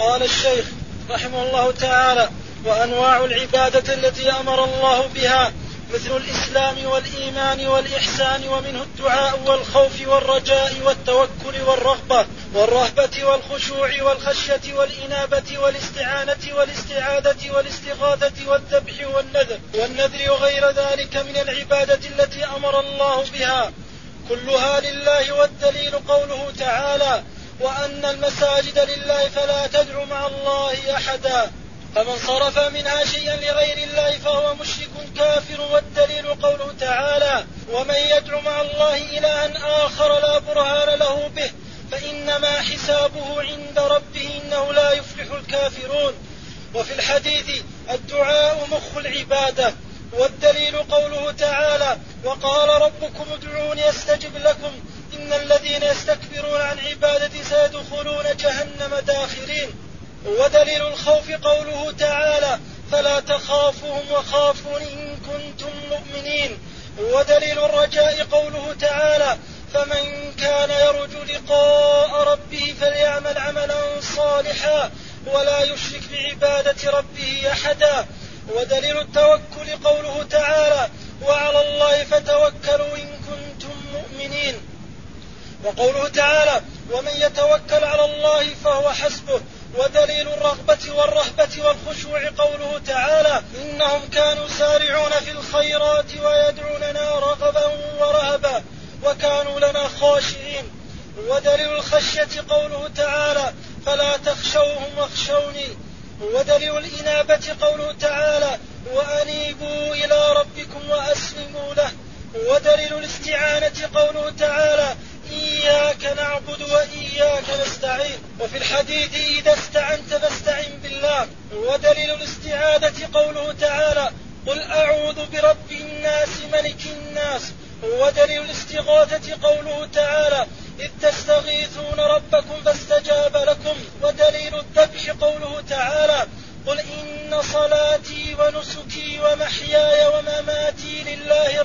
قال الشيخ رحمه الله تعالى: وأنواع العبادة التي أمر الله بها مثل الإسلام والإيمان والإحسان، ومنه الدعاء والخوف والرجاء والتوكل والرهبة والخشوع والخشية والإنابة والاستعانة والاستعاذة والاستغاثة والذبح والنذر وغير ذلك من العبادة التي أمر الله بها كلها لله. والدليل قوله تعالى: وأن المساجد لله فلا تدعوا مع الله أحدا، فمن صرف منها شيئا لغير الله فهو مشرك كافر. والدليل قوله تعالى: ومن يدعو مع الله إلها آخر لا برهان له به فإنما حسابه عند ربه إنه لا يفلح الكافرون. وفي الحديث: الدعاء مخ العبادة. والدليل قوله تعالى: وقال ربكم ادعوني أستجب لكم إن الذين يستكبرون عن عبادتي سيدخلون جهنم داخرين. ودليل الخوف قوله تعالى: فلا تخافوهم وخافون إن كنتم مؤمنين. ودليل الرجاء قوله تعالى: فمن كان يرجو لقاء ربه فليعمل عملا صالحا ولا يشرك بعبادة ربه أحدا. ودليل التوكل قوله تعالى: وعلى الله فتوكلوا إن كنتم مؤمنين. وقوله تعالى: ومن يتوكل على الله فهو حسبه. ودليل الرغبة والرهبة والخشوع قوله تعالى: إنهم كانوا سارعون في الخيرات ويدعوننا رغبا ورهبا وكانوا لنا خاشعين. ودليل الخشية قوله تعالى: فلا تخشوهم واخشوني. ودليل الإنابة قوله تعالى: وأنيبوا إلى ربكم وأسلموا له. ودليل الاستعانة قوله تعالى: إياك نعبد وإياك نستعين. وفي الحديث: إذا استعنت فاستعن بالله. ودليل الاستعاذة قوله تعالى: قل أعوذ برب الناس ملك الناس. ودليل الاستغاثة قوله تعالى: إذ تستغيثون ربكم فاستجاب لكم. ودليل الذبح قوله تعالى: قل إن صلاتي ونسكي ومحياي ومماتي لله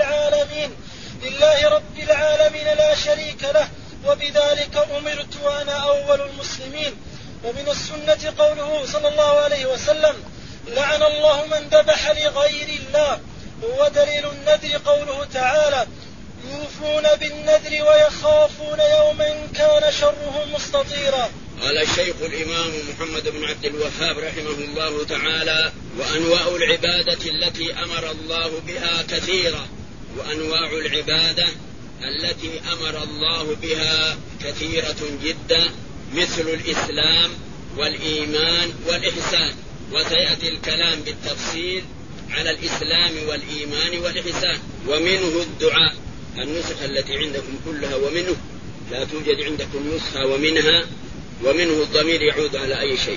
رب العالمين لا شريك له وبذلك أمرت وأنا أول المسلمين. ومن السنة قوله صلى الله عليه وسلم: لعن الله من ذبح لغير الله. ودليل النذر قوله تعالى: يوفون بالنذر ويخافون يوما كان شره مستطيرا. قال الشيخ الإمام محمد بن عبد الوهاب رحمه الله تعالى: وأنواع العبادة التي أمر الله بها كثيرة. وأنواع العبادة التي أمر الله بها كثيرة جدا، مثل الإسلام والإيمان والإحسان. وسيأتي الكلام بالتفصيل على الإسلام والإيمان والإحسان. ومنه الدعاء، النسخة التي عندكم كلها ومنه، لا توجد عندكم نسخة ومنه الضمير يعود على أي شيء.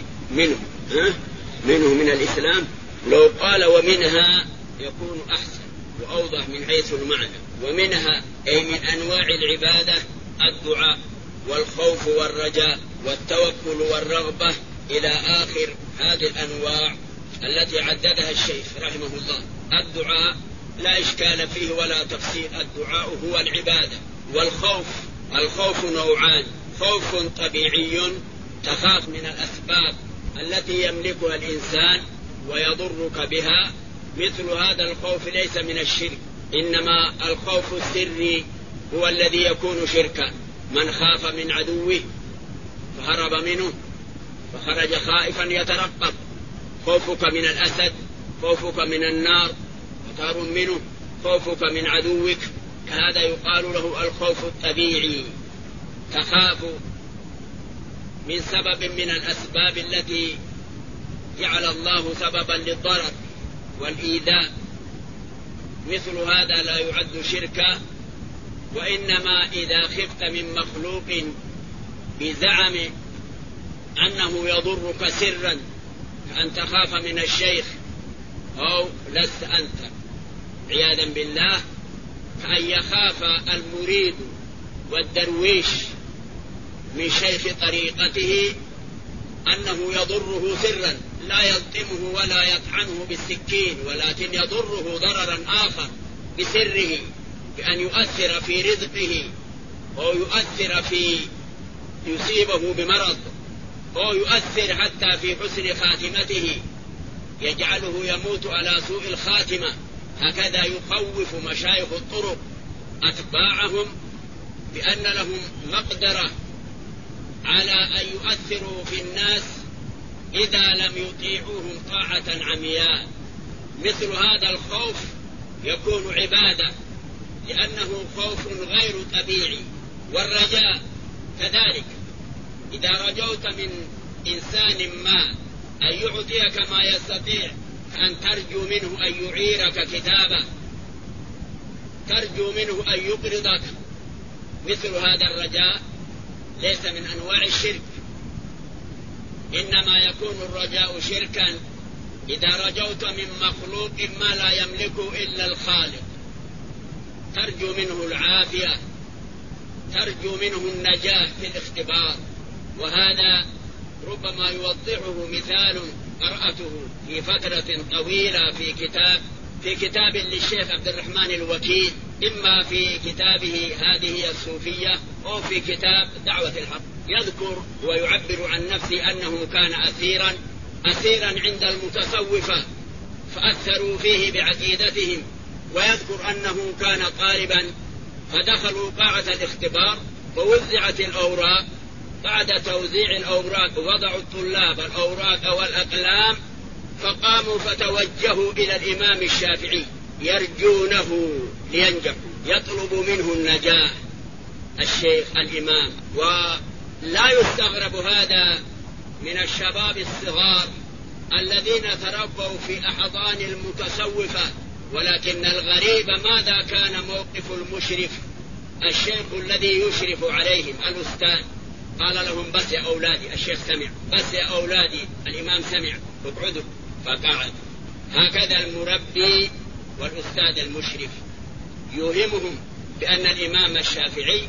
منه من الإسلام. لو قال ومنها يكون أحسن وأوضح من حيث المعنى. ومنها أي من أنواع العبادة الدعاء والخوف والرجاء والتوكل والرغبة إلى آخر هذه الأنواع التي عددها الشيخ رحمه الله. الدعاء لا إشكال فيه ولا تفصيل، الدعاء هو العبادة. الخوف نوعان: خوف طبيعي تخاف من الأسباب التي يملكها الإنسان ويضرك بها، مثل هذا الخوف ليس من الشرك، إنما الخوف السري هو الذي يكون شركا. من خاف من عدوه فهرب منه فخرج خائفا يترقب. خوفك من الأسد، خوفك من النار وتهرب منه، خوفك من عدوك، هذا يقال له الخوف الطبيعي. تخاف من سبب من الأسباب التي جعل الله سببا للضرر والإيذاء، مثل هذا لا يعد شركا. وإنما إذا خفت من مخلوق بزعم أنه يضرك سرا، أن تخاف من الشيخ أو لست أنت عياذا بالله، كأن يخاف المريد والدرويش من شيخ طريقته أنه يضره سرا، لا يلطمه ولا يطعنه بالسكين، ولكن يضره ضررا آخر بسره، بأن يؤثر في رزقه أو يؤثر في يصيبه بمرض أو يؤثر حتى في حسن خاتمته، يجعله يموت على سوء الخاتمة. هكذا يخوف مشايخ الطرق أتباعهم بأن لهم مقدرة على أن يؤثروا في الناس إذا لم يطيعوهم طاعة عمياء. مثل هذا الخوف يكون عبادة، لأنه خوف غير طبيعي. والرجاء كذلك، إذا رجوت من إنسان ما أن يعطيك ما يستطيع أن ترجو منه أن يعيرك كتابه، ترجو منه أن يقرضك، مثل هذا الرجاء ليس من أنواع الشرك. إنما يكون الرجاء شركا إذا رجوت من مخلوق ما لا يملكه إلا الخالق، ترجو منه العافية، ترجو منه النجاة في الاختبار. وهذا ربما يوضحه مثال قرأته في فترة طويلة في كتاب للشيخ عبد الرحمن الوكيل، إما في كتابه هذه الصوفية أو في كتاب دعوة الحق. يذكر ويعبر عن نفسه أنه كان أسيرا عند المتصوفة فأثروا فيه بعقيدتهم، ويذكر أنه كان طالبا فدخلوا قاعة الاختبار ووزعت الأوراق. بعد توزيع الأوراق وضعوا الطلاب الأوراق والأقلام، فقاموا فتوجهوا إلى الإمام الشافعي يرجونه لينجحوا، يطلب منه النجاة الشيخ الإمام. ولا يستغرب هذا من الشباب الصغار الذين تربوا في أحضان المتصوفة، ولكن الغريب ماذا كان موقف المشرف الشيخ الذي يشرف عليهم الأستاذ؟ قال لهم بس يا أولادي، الشيخ سمع، بس يا أولادي، الإمام سمع، اقعدوا، فقعد. هكذا المربي والأستاذ المشرف يوهمهم بأن الإمام الشافعي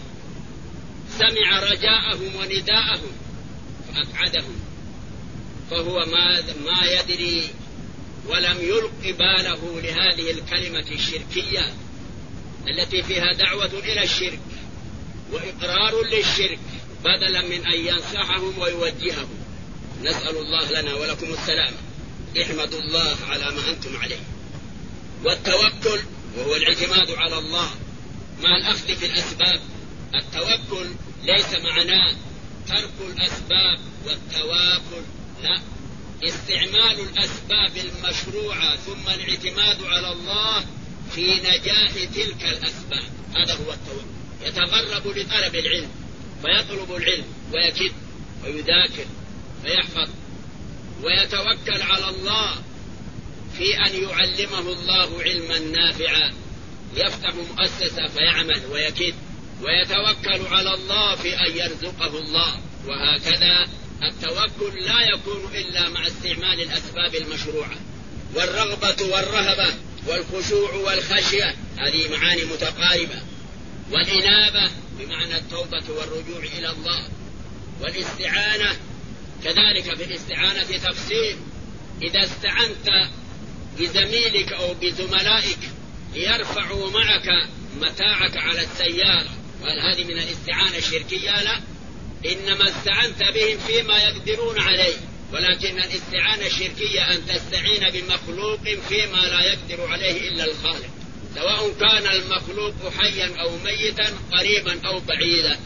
سمع رجاءهم ونداءهم فأقعدهم، فهو ما يدري ولم يلق باله لهذه الكلمة الشركية التي فيها دعوة إلى الشرك وإقرار للشرك، بدلا من أن ينصحهم ويوجههم. نسأل الله لنا ولكم السلامة. احمدوا الله على ما أنتم عليه. والتوكل وهو الاعتماد على الله مع الأخذ في الأسباب. التوكل ليس معناه ترك الأسباب والتواكل، لا، استعمال الأسباب المشروعة ثم الاعتماد على الله في نجاح تلك الأسباب، هذا هو التوكل. يتغرب لطلب العلم فيطلب العلم ويكد ويذاكر فيحفظ، ويتوكل على الله في أن يعلمه الله علما نافعا، يفتح مؤسسة فيعمل ويكد، ويتوكل على الله في أن يرزقه الله. وهكذا التوكل لا يكون إلا مع استعمال الأسباب المشروعة. والرغبة والرهبة والخشوع والخشية هذه معاني متقاربة. والإنابة بمعنى التوبة والرجوع إلى الله. والاستعانة كذلك، في الاستعانة تفصيل. إذا استعنت بزميلك أو بزملائك ليرفعوا معك متاعك على السيارة، وهل هذه من الاستعانة الشركية؟ لا، إنما استعنت بهم فيما يقدرون عليه. ولكن الاستعانة الشركية أن تستعين بمخلوق فيما لا يقدر عليه إلا الخالق، سواء كان المخلوق حيا أو ميتا، قريبا أو بعيدا.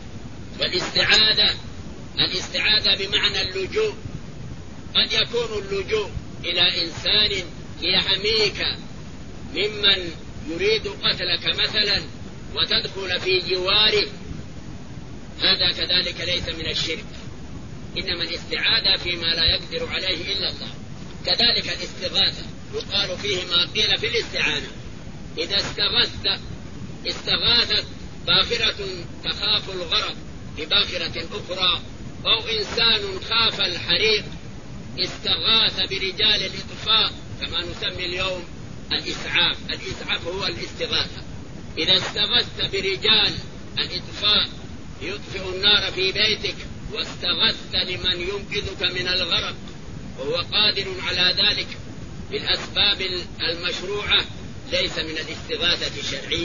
الاستعاذة بمعنى اللجوء. قد يكون اللجوء إلى إنسان يحميك ممن يريد قتلك مثلا وتدخل في جواره، هذا كذلك ليس من الشرك، إنما الاستعاذة فيما لا يقدر عليه إلا الله. كذلك الاستغاثة يقال فيه ما قيل في الاستعانة. إذا استغاثت باخرة تخاف الغرق بباخرة أخرى، أو إنسان خاف الحريق استغاث برجال الإطفاء، كما نسمي اليوم الإسعاف. الإسعاف هو الاستغاثة. إذا استغثت برجال الإطفاء يطفئ النار في بيتك، واستغثت لمن ينقذك من الغرق وهو قادر على ذلك بالأسباب المشروعة، ليس من الاستغاثة الشرعية.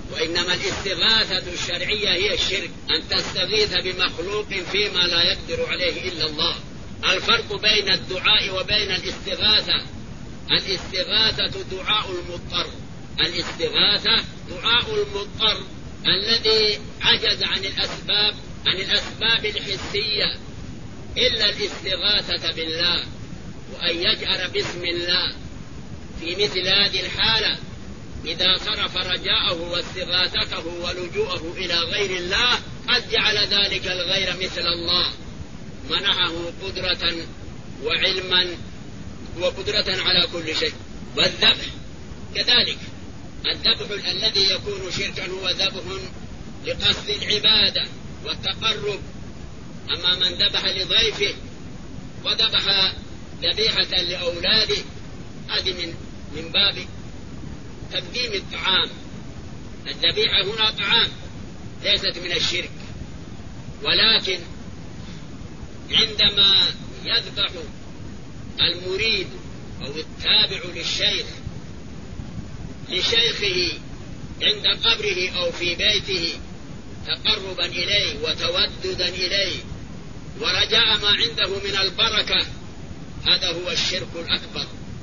وإنما الاستغاثة الشرعية هي الشرك، أن تستغيث بمخلوق فيما لا يقدر عليه إلا الله. الفرق بين الدعاء وبين الاستغاثة: الاستغاثة دعاء المضطر، الاستغاثة دعاء المضطر الذي عجز عن الأسباب الحسية إلا الاستغاثة بالله، وأن يجأر باسم الله. في مثل هذه الحالة إذا صرف رجاءه واستغاثته ولجوءه إلى غير الله قد جعل ذلك الغير مثل الله، منحه قدرة وعلما وقدرة على كل شيء. والذبح كذلك، الذبح الذي يكون شركا هو ذبح لقصد العبادة والتقرب. أما من ذبح لضيفه وذبح ذبيحة لأولاده هذه من باب تقديم الطعام. الذبيحة هنا طعام ليست من الشرك، ولكن عندما يذبح المريد أو التابع لشيخه عند قبره أو في بيته تقربا إليه وتوددا إليه ورجاء ما عنده من البركة، هذا هو الشرك الأكبر.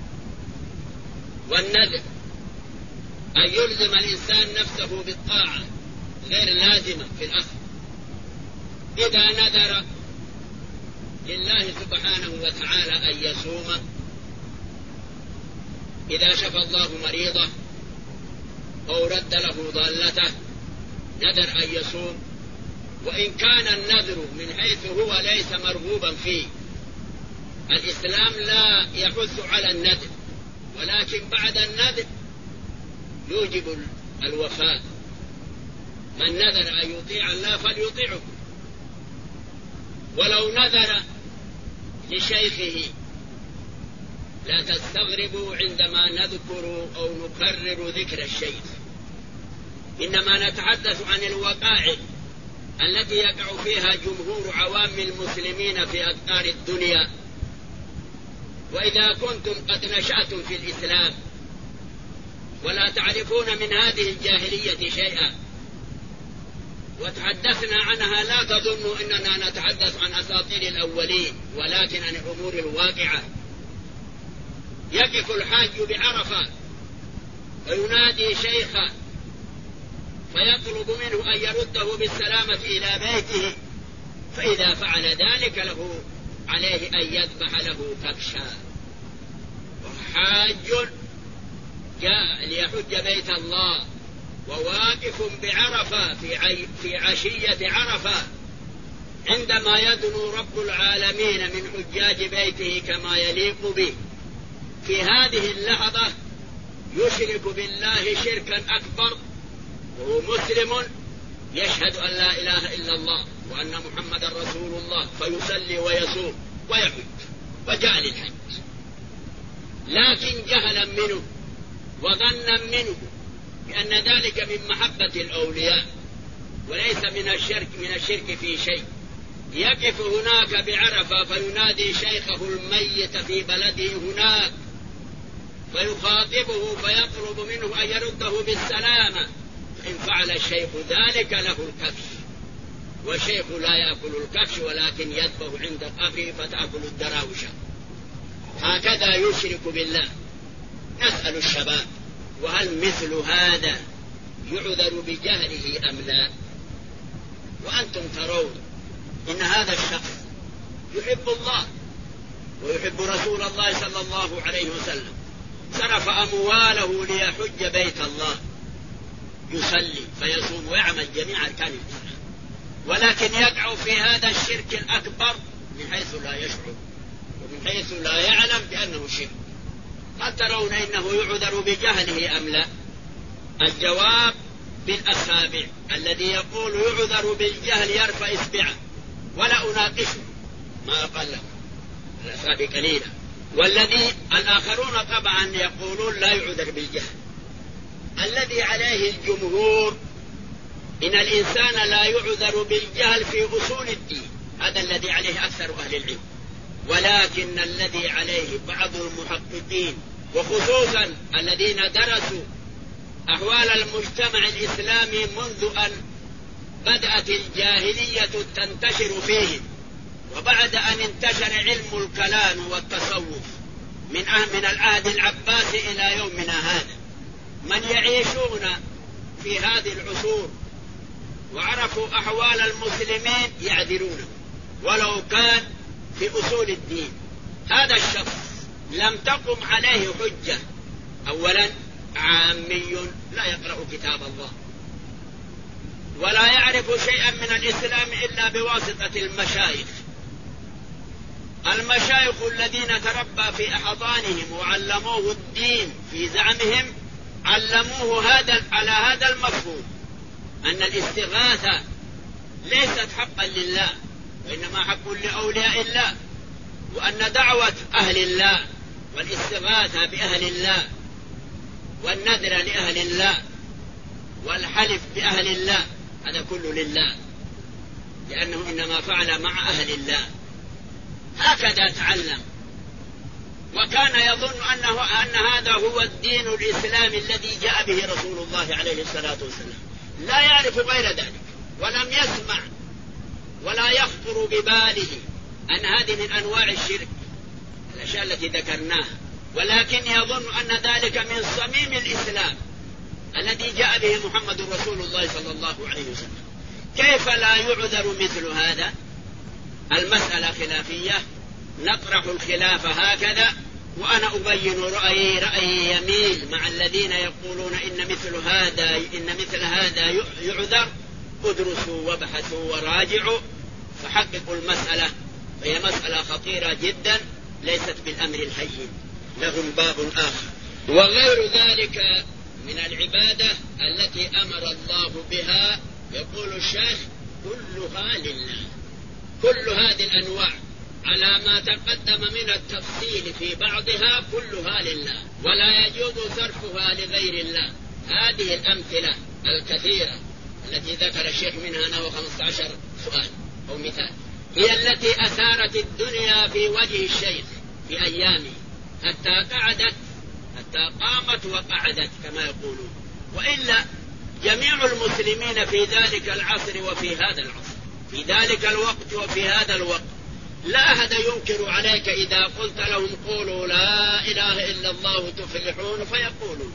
والنذر أن يلزم الإنسان نفسه بالطاعة غير لازمة في الأصل. إذا نذر لله سبحانه وتعالى أن يصوم، إذا شفى الله مريضه أو رد له ضالته نذر أن يصوم، وإن كان النذر من حيث هو ليس مرغوبا فيه. الإسلام لا يحث على النذر، ولكن بعد النذر يوجب الوفاء. من نذر أن يطيع الله فليطيعه. ولو نذر لشيخه لا تستغربوا عندما نذكر أو نكرر ذكر الشيخ، إنما نتحدث عن الوقائع التي يقع فيها جمهور عوام المسلمين في أقطار الدنيا. وإذا كنتم قد نشأتم في الإسلام ولا تعرفون من هذه الجاهلية شيئا وتحدثنا عنها، لا تظنوا أننا نتحدث عن أساطير الأولين، ولكن عن الأمور الواقعة. يقف الحاج بعرفة وينادي شيخا فيطلب منه أن يرده بالسلامة إلى بيته، فإذا فعل ذلك له عليه أن يذبح له كبشا. وحاج جاء ليحج بيت الله وواقف بعرفة في عشية عرفة، عندما يدنو رب العالمين من حجاج بيته كما يليق به، في هذه اللحظة يشرك بالله شركا أكبر وهو مسلم يشهد أن لا إله إلا الله وأن محمد رسول الله، فيصلي ويصوم ويحج وجاء للحج، لكن جهلا منه وظنا منه بأن ذلك من محبة الأولياء وليس من الشرك في شيء. يقف هناك بعرفة فينادي شيخه الميت في بلده هناك فيخاطبه فيطلب منه أن يرده بالسلامة، إن فعل الشيخ ذلك له الكبش، والشيخ لا يأكل الكبش ولكن يذبح عند قبره فتأكل الدراوشة. هكذا يشرك بالله. نسأل الشباب: وهل مثل هذا يعذر بجهله أم لا؟ وأنتم ترون إن هذا الشخص يحب الله ويحب رسول الله صلى الله عليه وسلم، صرف أمواله ليحج بيت الله، يصلي فيصوم ويعمل جميع أركان الإسلام، ولكن يقع في هذا الشرك الأكبر من حيث لا يشعر ومن حيث لا يعلم بأنه شرك. هل ترون إنه يعذر بجهله أم لا؟ الجواب بالأصابع. الذي يقول يعذر بالجهل يرفع إصبعه ولا أناقشه، ما أقل له الأصابع قليلة. والذي الآخرون طبعا يقولون لا يعذر بالجهل. الذي عليه الجمهور إن الإنسان لا يعذر بالجهل في أصول الدين، هذا الذي عليه أكثر أهل العلم، ولكن الذي عليه بعض المحققين وخصوصا الذين درسوا أحوال المجتمع الإسلامي منذ أن بدأت الجاهلية تنتشر فيه، وبعد أن انتشر علم الكلام والتصوف من العهد العباسي إلى يومنا هذا، من يعيشون في هذه العصور وعرفوا أحوال المسلمين يعذرونه ولو كان في أصول الدين. هذا الشخص لم تقم عليه حجة. أولا عامي لا يقرأ كتاب الله ولا يعرف شيئا من الإسلام إلا بواسطة المشايخ الذين تربى في أحضانهم وعلموه الدين في زعمهم، علموه على هذا المفهوم أن الاستغاثة ليست حقا لله وإنما حق لأولياء الله، وأن دعوة أهل الله والاستغاثة بأهل الله والنذر لأهل الله والحلف بأهل الله هذا كله لله، لأنه إنما فعل مع أهل الله. هكذا تعلم، وكان يظن أن هذا هو الدين الإسلامي الذي جاء به رسول الله عليه الصلاة والسلام، لا يعرف غير ذلك ولم يسمع ولا يخطر بباله أن هذه من أنواع الشرك الأشياء التي ذكرناها، ولكن يظن أن ذلك من صميم الإسلام الذي جاء به محمد رسول الله صلى الله عليه وسلم. كيف لا يعذر مثل هذا؟ المسألة خلافية، نطرح الخلاف هكذا، وأنا أبين رأيي يميل مع الذين يقولون إن مثل هذا يعذر. ادرسوا وابحثوا وراجعوا فحققوا المسألة، فهي مسألة خطيرة جدا ليست بالأمر الهين، لهم باب آخر. وغير ذلك من العبادة التي أمر الله بها يقول الشيخ كلها لله، كل هذه الأنواع على ما تقدم من التفصيل في بعضها كلها لله، ولا يجوز صرفها لغير الله. هذه الأمثلة الكثيرة التي ذكر الشيخ منها أنه 15 سؤال أو مثال هي التي أثارت الدنيا في وجه الشيخ في أيامه حتى قامت وقعدت كما يقولون، وإلا جميع المسلمين في ذلك العصر وفي هذا العصر، في ذلك الوقت وفي هذا الوقت، لا أحد ينكر عليك إذا قلت لهم قولوا لا إله إلا الله تفلحون فيقولون،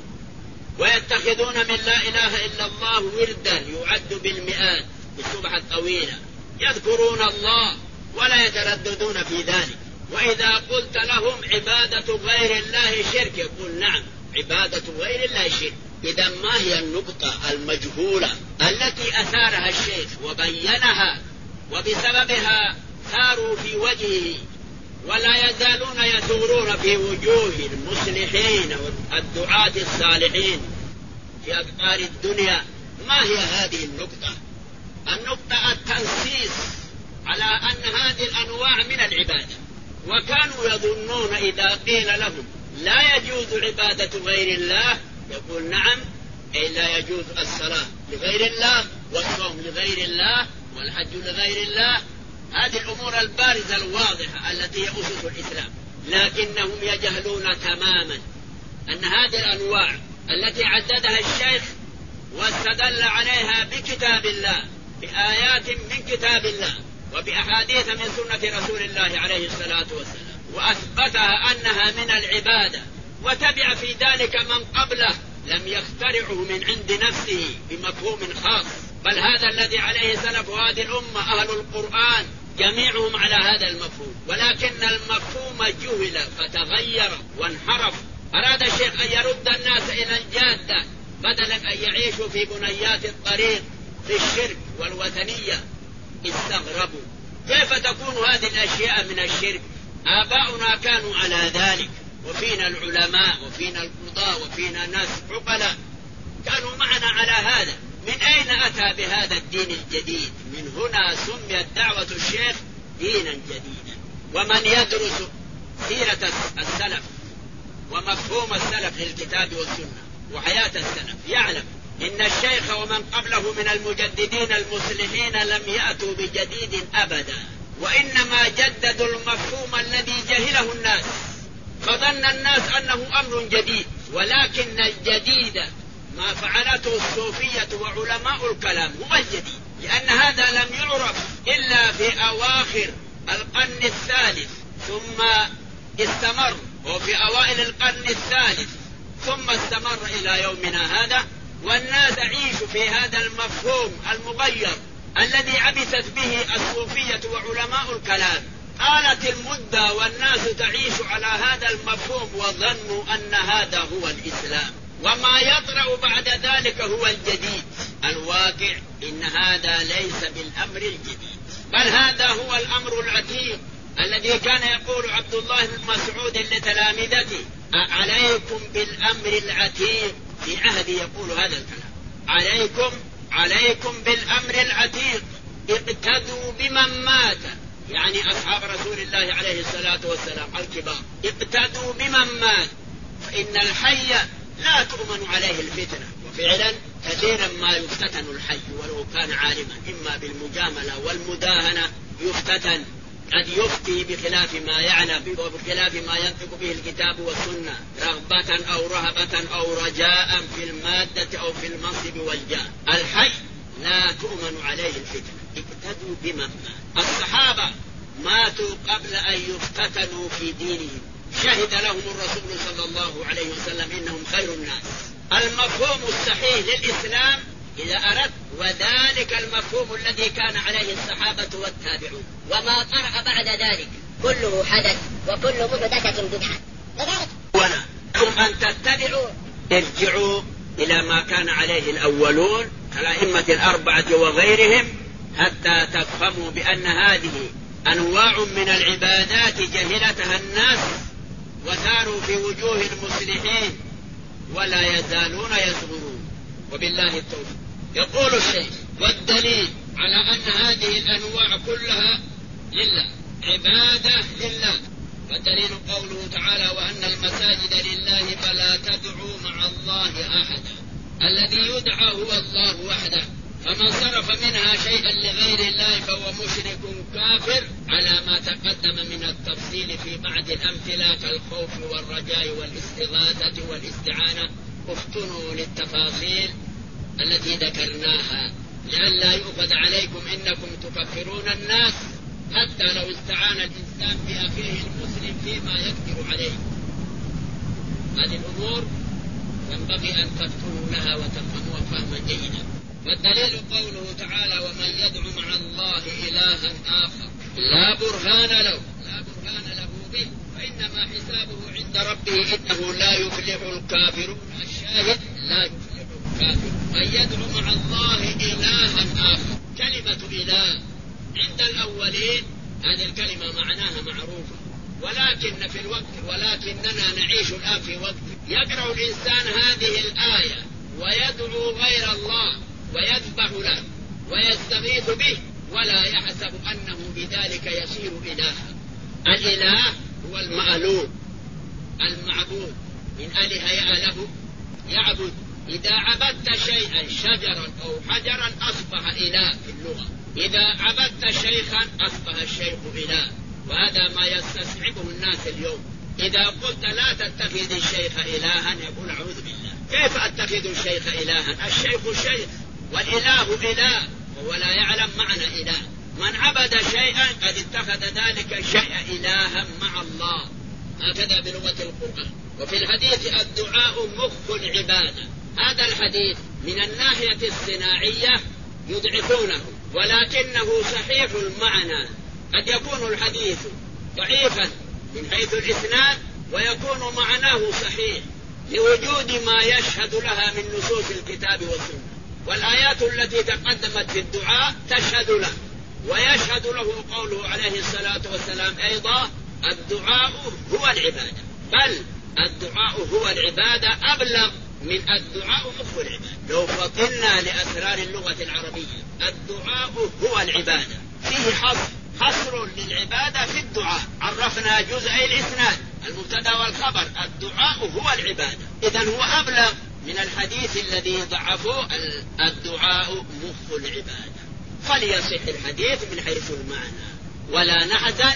ويتخذون من لا إله إلا الله وردا يعد بالمئات بالسبحة الطويلة، يذكرون الله ولا يترددون في ذلك. وإذا قلت لهم عبادة غير الله شرك يقول نعم عبادة غير الله شرك. إذا ما هي النقطة المجهولة التي أثارها الشيخ وبينها وبسببها ثاروا في وجهه ولا يزالون يثورون في وجوه المصلحين والدعاة الصالحين في أقطار الدنيا؟ ما هي هذه النقطة؟ النقطة التنصيص على أن هذه الأنواع من العبادة، وكانوا يظنون إذا قيل لهم لا يجوز عبادة غير الله يقول نعم، أي لا يجوز الصلاة لغير الله والصوم لغير الله والحج لغير الله، هذه الأمور البارزة الواضحة التي هي أسس الإسلام. لكنهم يجهلون تماما أن هذه الأنواع التي عددها الشيخ واستدل عليها بكتاب الله بآيات من كتاب الله وبأحاديث من سنة رسول الله عليه الصلاة والسلام، وأثبتها أنها من العبادة، وتبع في ذلك من قبله لم يخترعه من عند نفسه بمفهوم خاص، بل هذا الذي عليه سلف هذه الأمة أهل القرآن جميعهم على هذا المفهوم، ولكن المفهوم جهل فتغير وانحرف. أراد الشيخ أن يرد الناس إلى الجادة بدلا أن يعيشوا في بنيات الطريق في الشرك والوثنية. استغربوا كيف تكون هذه الأشياء من الشرك؟ آباؤنا كانوا على ذلك، وفينا العلماء وفينا القضاة وفينا ناس عقلاء كانوا معنا على هذا. من أين أتى بهذا الدين الجديد؟ من هنا سميت دعوة الشيخ دينا جديدا. ومن يدرس سيرة السلف ومفهوم السلف للكتاب والسنة وحياة السلف يعلم إن الشيخ ومن قبله من المجددين المصلحين لم يأتوا بجديد أبدا، وإنما جددوا المفهوم الذي جهله الناس، فظن الناس أنه أمر جديد، ولكن الجديد ما فعلته الصوفية وعلماء الكلام هو الجديد، لأن هذا لم يعرف إلا في أواخر القرن الثالث، ثم استمر وفي أوائل القرن الثالث، ثم استمر إلى يومنا هذا، والناس يعيشوا في هذا المفهوم المغير الذي عبثت به الصوفية وعلماء الكلام. طالت المدة والناس تعيش على هذا المفهوم وظنوا أن هذا هو الإسلام، وما يطرأ بعد ذلك هو الجديد. الواقع إن هذا ليس بالأمر الجديد، بل هذا هو الأمر العتيق الذي كان يقول عبد الله بن مسعود لتلامذته: عليكم بالأمر العتيق. في عهد يقول هذا الكلام: عليكم بالأمر العتيق، اقتدوا بمن مات، يعني أصحاب رسول الله عليه الصلاة والسلام الكبار، اقتدوا بمن مات، فإن الحي لا تؤمن عليه الفتنة. وفعلا كثيرا ما يفتتن الحي ولو كان عالما، إما بالمجاملة والمداهنة يفتتن، قد يفتي بخلاف ما يعلم وبخلاف ما ينطق به الكتاب والسنة، رغبة أو رهبة أو رجاء في المادة أو في المنصب والجاه. الحي لا تؤمن عليه الفتنة، اقتدوا بمن مات. الصحابة ماتوا قبل أن يفتتنوا في دينهم، شهد لهم الرسول صلى الله عليه وسلم إنهم خير الناس. المفهوم الصحيح للإسلام إذا أردت، وذلك المفهوم الذي كان عليه الصحابة والتابعون، وما طرأ بعد ذلك كله حدث وكل محدثة بدعة. ولكم أن تتبعوا، ارجعوا إلى ما كان عليه الأولون كالأئمة الأربعة وغيرهم، حتى تفهموا بأن هذه أنواع من العبادات جهلتها الناس وثاروا في وجوه المصلحين ولا يزالون يصغرون. وبالله التوفيق. يقول الشيخ: والدليل على أن هذه الأنواع كلها لله، عبادة لله، والدليل قوله تعالى: وأن المساجد لله فلا تدعوا مع الله أحدا. الذي يدعى هو الله وحده، فمن صرف منها شيئا لغير الله فهو مشرك كافر، على ما تقدم من التفصيل في بعض الأمثلة كالخوف والرجاء والاستغاثة والاستعانة. افتنوا للتفاصيل التي ذكرناها لئلا يؤخذ عليكم إنكم تكفرون الناس حتى لو استعان الإنسان بأخيه المسلم فيما يقدر عليه. هذه الأمور ينبغي أن تفتنوا لها وتفهموها فهما جيدا. والدليل قوله تعالى: ومن يدعو مع الله إلها آخر لا برهان له به فإنما حسابه عند ربه إنه لا يفلح الكافرون. الشاهد: لا يفلح الكافر. من يدعو مع الله إلها آخر. كلمة إله عند الأولين هذه الكلمة معناها معروفة، ولكننا نعيش الآن في وقت يقرأ الإنسان هذه الآية ويدعو غير الله ويذبح له ويستغيث به ولا يحسب أنه بذلك يصير إلها. الإله هو المألوه المعبود، من أله يأله يعبد. إذا عبدت شيئا شجرا أو حجرا أصبح إله في اللغة، إذا عبدت شيخا أصبح الشيخ إله، وهذا ما يستصعبه الناس اليوم. إذا قلت لا تتخذ الشيخ إلها يقول أعوذ بالله، كيف أتخذ الشيخ إلها؟ الشيخ شيخ والإله إله ولا يعلم معنى إله. من عبد شيئا قد اتخذ ذلك الشيء إلها مع الله، هكذا بلغة القرآن. وفي الحديث: الدعاء مخ العبادة. هذا الحديث من الناحية الصناعية يضعفونه، ولكنه صحيح المعنى. قد يكون الحديث ضعيفا من حيث الإسناد ويكون معناه صحيح لوجود ما يشهد لها من نصوص الكتاب والسنة، والآيات التي تقدمت في الدعاء تشهد له، ويشهد له قوله عليه الصلاة والسلام أيضا: الدعاء هو العبادة. بل الدعاء هو العبادة أبلغ من الدعاء مخ العبادة. لو فطنا لأسرار اللغة العربية، الدعاء هو العبادة، فيه حصر للعبادة في الدعاء. عرفنا جزء الإسناد المبتدا والخبر، الدعاء هو العبادة، إذن هو أبلغ من الحديث الذي ضعفه الدعاء مخ العبادة. فليصح الحديث من حيث المعنى، ولا نحزن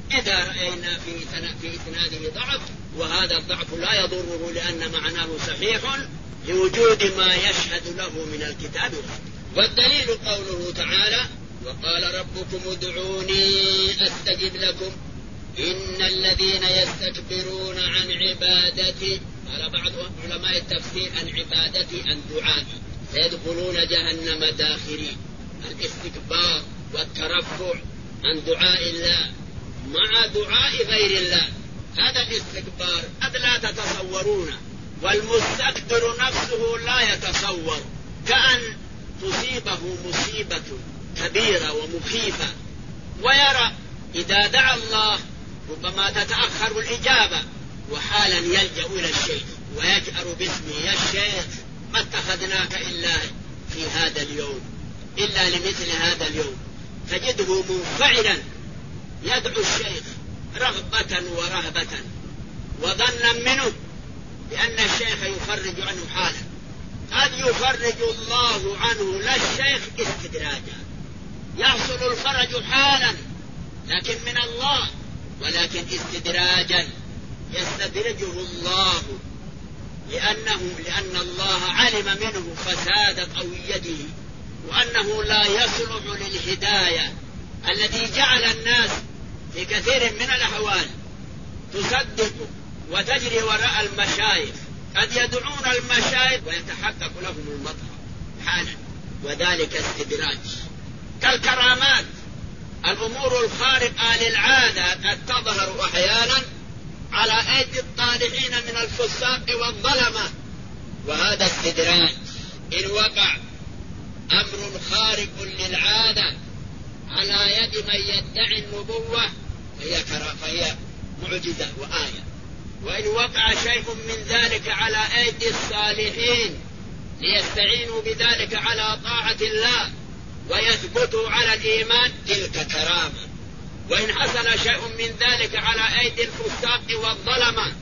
إذا رأينا في إسناده ضعف، وهذا الضعف لا يضره لأن معناه صحيح لوجود ما يشهد له من الكتاب. والدليل قوله تعالى: وقال ربكم ادعوني أستجب لكم إن الذين يستكبرون عن عبادتي، قال بعض علماء التفسير عن عبادتي عن دعائي سيدخلون جهنم داخرين. الاستكبار والترفع عن دعاء الله مع دعاء غير الله، هذا الاستكبار قد لا تتصورونه، والمستكبر نفسه لا يتصور، كأن تصيبه مصيبة كبيرة ومخيفة ويرى إذا دعا الله ربما تتأخر الإجابة، وحالا يلجأ إلى الشيخ ويجأر باسمه: يا الشيخ ما اتخذناك إلا في هذا اليوم، إلا لمثل هذا اليوم. تجده منفعلا يدعو الشيخ رغبة ورهبة، وظنا منه بأن الشيخ يفرج عنه حالا. قد يفرج الله عنه لا الشيخ استدراجا، يحصل الفرج حالا لكن من الله، ولكن استدراجا يستدرجه الله لأن الله علم منه فساد قويته، وأنه لا يصلح للهداية الذي جعل الناس في كثير من الأحوال تصدق وتجري وراء المشايخ، قد يدعون المشايخ ويتحقق لهم المطر حالا، وذلك استدراج. كالكرامات، الأمور الخارقة للعادة قد تظهر أحيانا على أيدي الطالحين من الفساق والظلمة، وهذا استدراج. إن وقع أمر خارق للعادة على يد من يدعي النبوة فهي معجزة وآية، وإن وقع شيء من ذلك على أيدي الصالحين ليستعينوا بذلك على طاعة الله ويثبتوا على الإيمان تلك كرامة، وإن حصل شيء من ذلك على أيدي الفساق والظلمة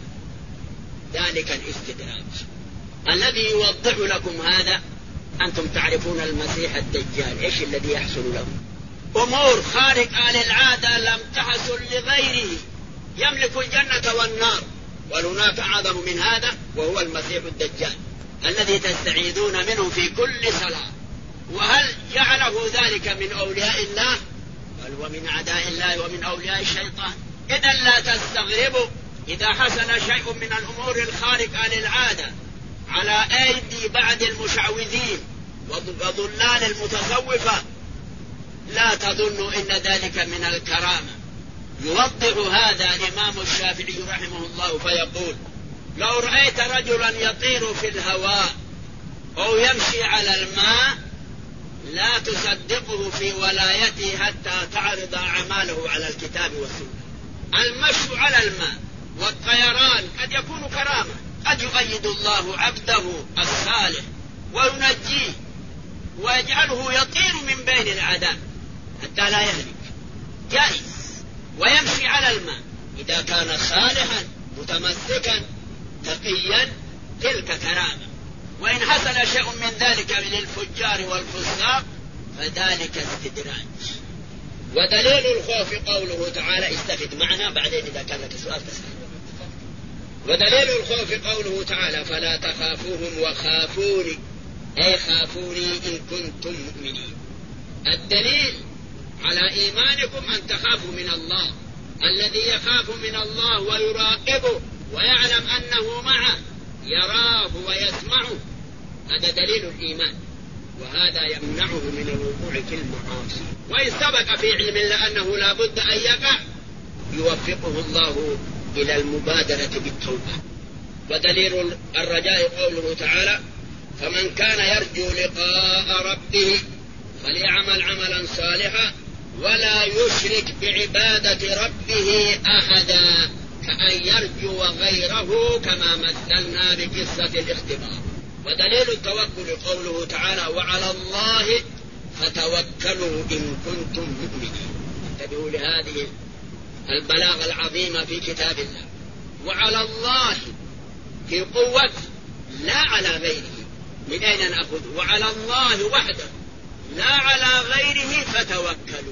ذلك الاستدراج. الذي يوضح لكم هذا أنتم تعرفون المسيح الدجال إيش الذي يحصل له؟ أمور خارقة للعادة لم تحصل لغيره، يملك الجنة والنار، وهناك أعظم من هذا وهو المسيح الدجال الذي تستعيذون منه في كل صلاة. وهل جعله ذلك من أولياء الله؟ بل ومن أعداء الله ومن أولياء الشيطان. إذا لا تستغربوا إذا حصل شيء من الأمور الخارقة للعادة على أيدي بعض المشعوذين وضلال المتصوفة، لا تظنوا إن ذلك من الكرامة. يوضح هذا الإمام الشافعي رحمه الله فيقول: لو رأيت رجلا يطير في الهواء أو يمشي على الماء لا تصدقه في ولايته حتى تعرض أعماله على الكتاب والسنة. المشي على الماء والطيران قد يكون كرامة، قد يؤيد الله عبده الصالح وينجيه ويجعله يطير من بين الأعداء حتى لا يهلك، جائز. ويمشي على الماء إذا كان صالحا متمسكا تقيا تلك كرامة. وإن حصل شيء من ذلك للفجار والفساق فذلك استدراج. ودليل الخوف قوله تعالى، استفد معنا بعدين إذا كان لك سؤال تسأل. ودليل الخوف قوله تعالى: فلا تخافوهم وخافوني، أي خافوني إن كنتم مؤمنين. الدليل على إيمانكم أن تخافوا من الله. الذي يخاف من الله ويراقبه ويعلم أنه معه يراه ويسمعه، هذا دليل الإيمان، وهذا يمنعه من الوقوع في المعاصي. وإن سبق في علم الله أنه لا بد أن يقع يوفقه الله إلى المبادرة بالتوبة. ودليل الرجاء قوله تعالى: فمن كان يرجو لقاء ربه فليعمل عملا صالحا ولا يشرك بعبادة ربه أحدا، كأن يرجو غيره كما مثلنا بقصة الاختبار. ودليل التوكل قوله تعالى: وعلى الله فتوكلوا إن كنتم مؤمنين. انتبهوا لهذه البلاغة العظيمة في كتاب الله. وعلى الله في قوة لا على غيره. من أين نأخذ؟ وعلى الله وحده لا على غيره فتوكلوا.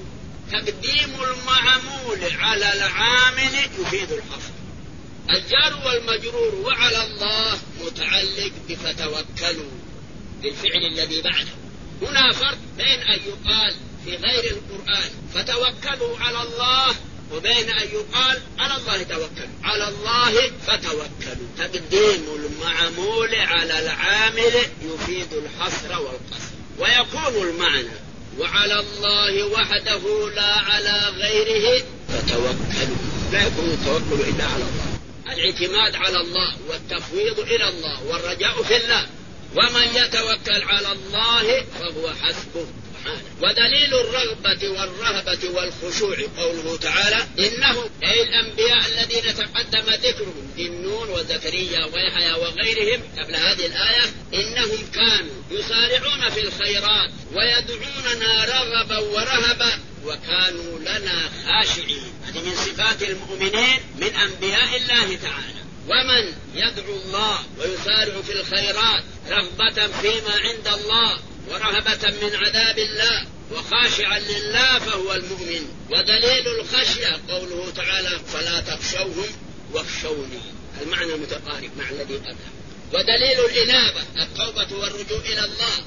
تقديم المعمول على العامل يفيد الحصر. الجار والمجرور وعلى الله متعلق بفتوكلوا بالفعل الذي بعده. هنا فرق بين أن يقال في غير القرآن فتوكلوا على الله وبين أن يقال على الله توكلوا. على الله فتوكلوا تقديم المعمول على العامل يفيد الحصر والقصر. ويكون المعنى وعلى الله وحده لا على غيره فتوكلوا. لا يكون التوكل إلا على الله، الاعتماد على الله والتفويض إلى الله والرجاء في الله. ومن يتوكل على الله فهو حسبه. ودليل الرغبة والرهبة والخشوع قوله تعالى إنه أي الأنبياء الذين تقدم ذكرهم ذي-النون وزكريا ويحيى وغيرهم قبل هذه الآية إنهم كانوا يسارعون في الخيرات ويدعوننا رغبا ورهبا وكانوا لنا خاشعين. هذه من صفات المؤمنين من أنبياء الله تعالى. ومن يدعو الله ويسارع في الخيرات رغبة فيما عند الله ورهبة من عذاب الله وخاشعا لله فهو المؤمن. ودليل الخشية قوله تعالى فلا تخشوهم واخشوني، المعنى متقارب مع الذي قبله. ودليل الإنابة التوبة والرجوع إلى الله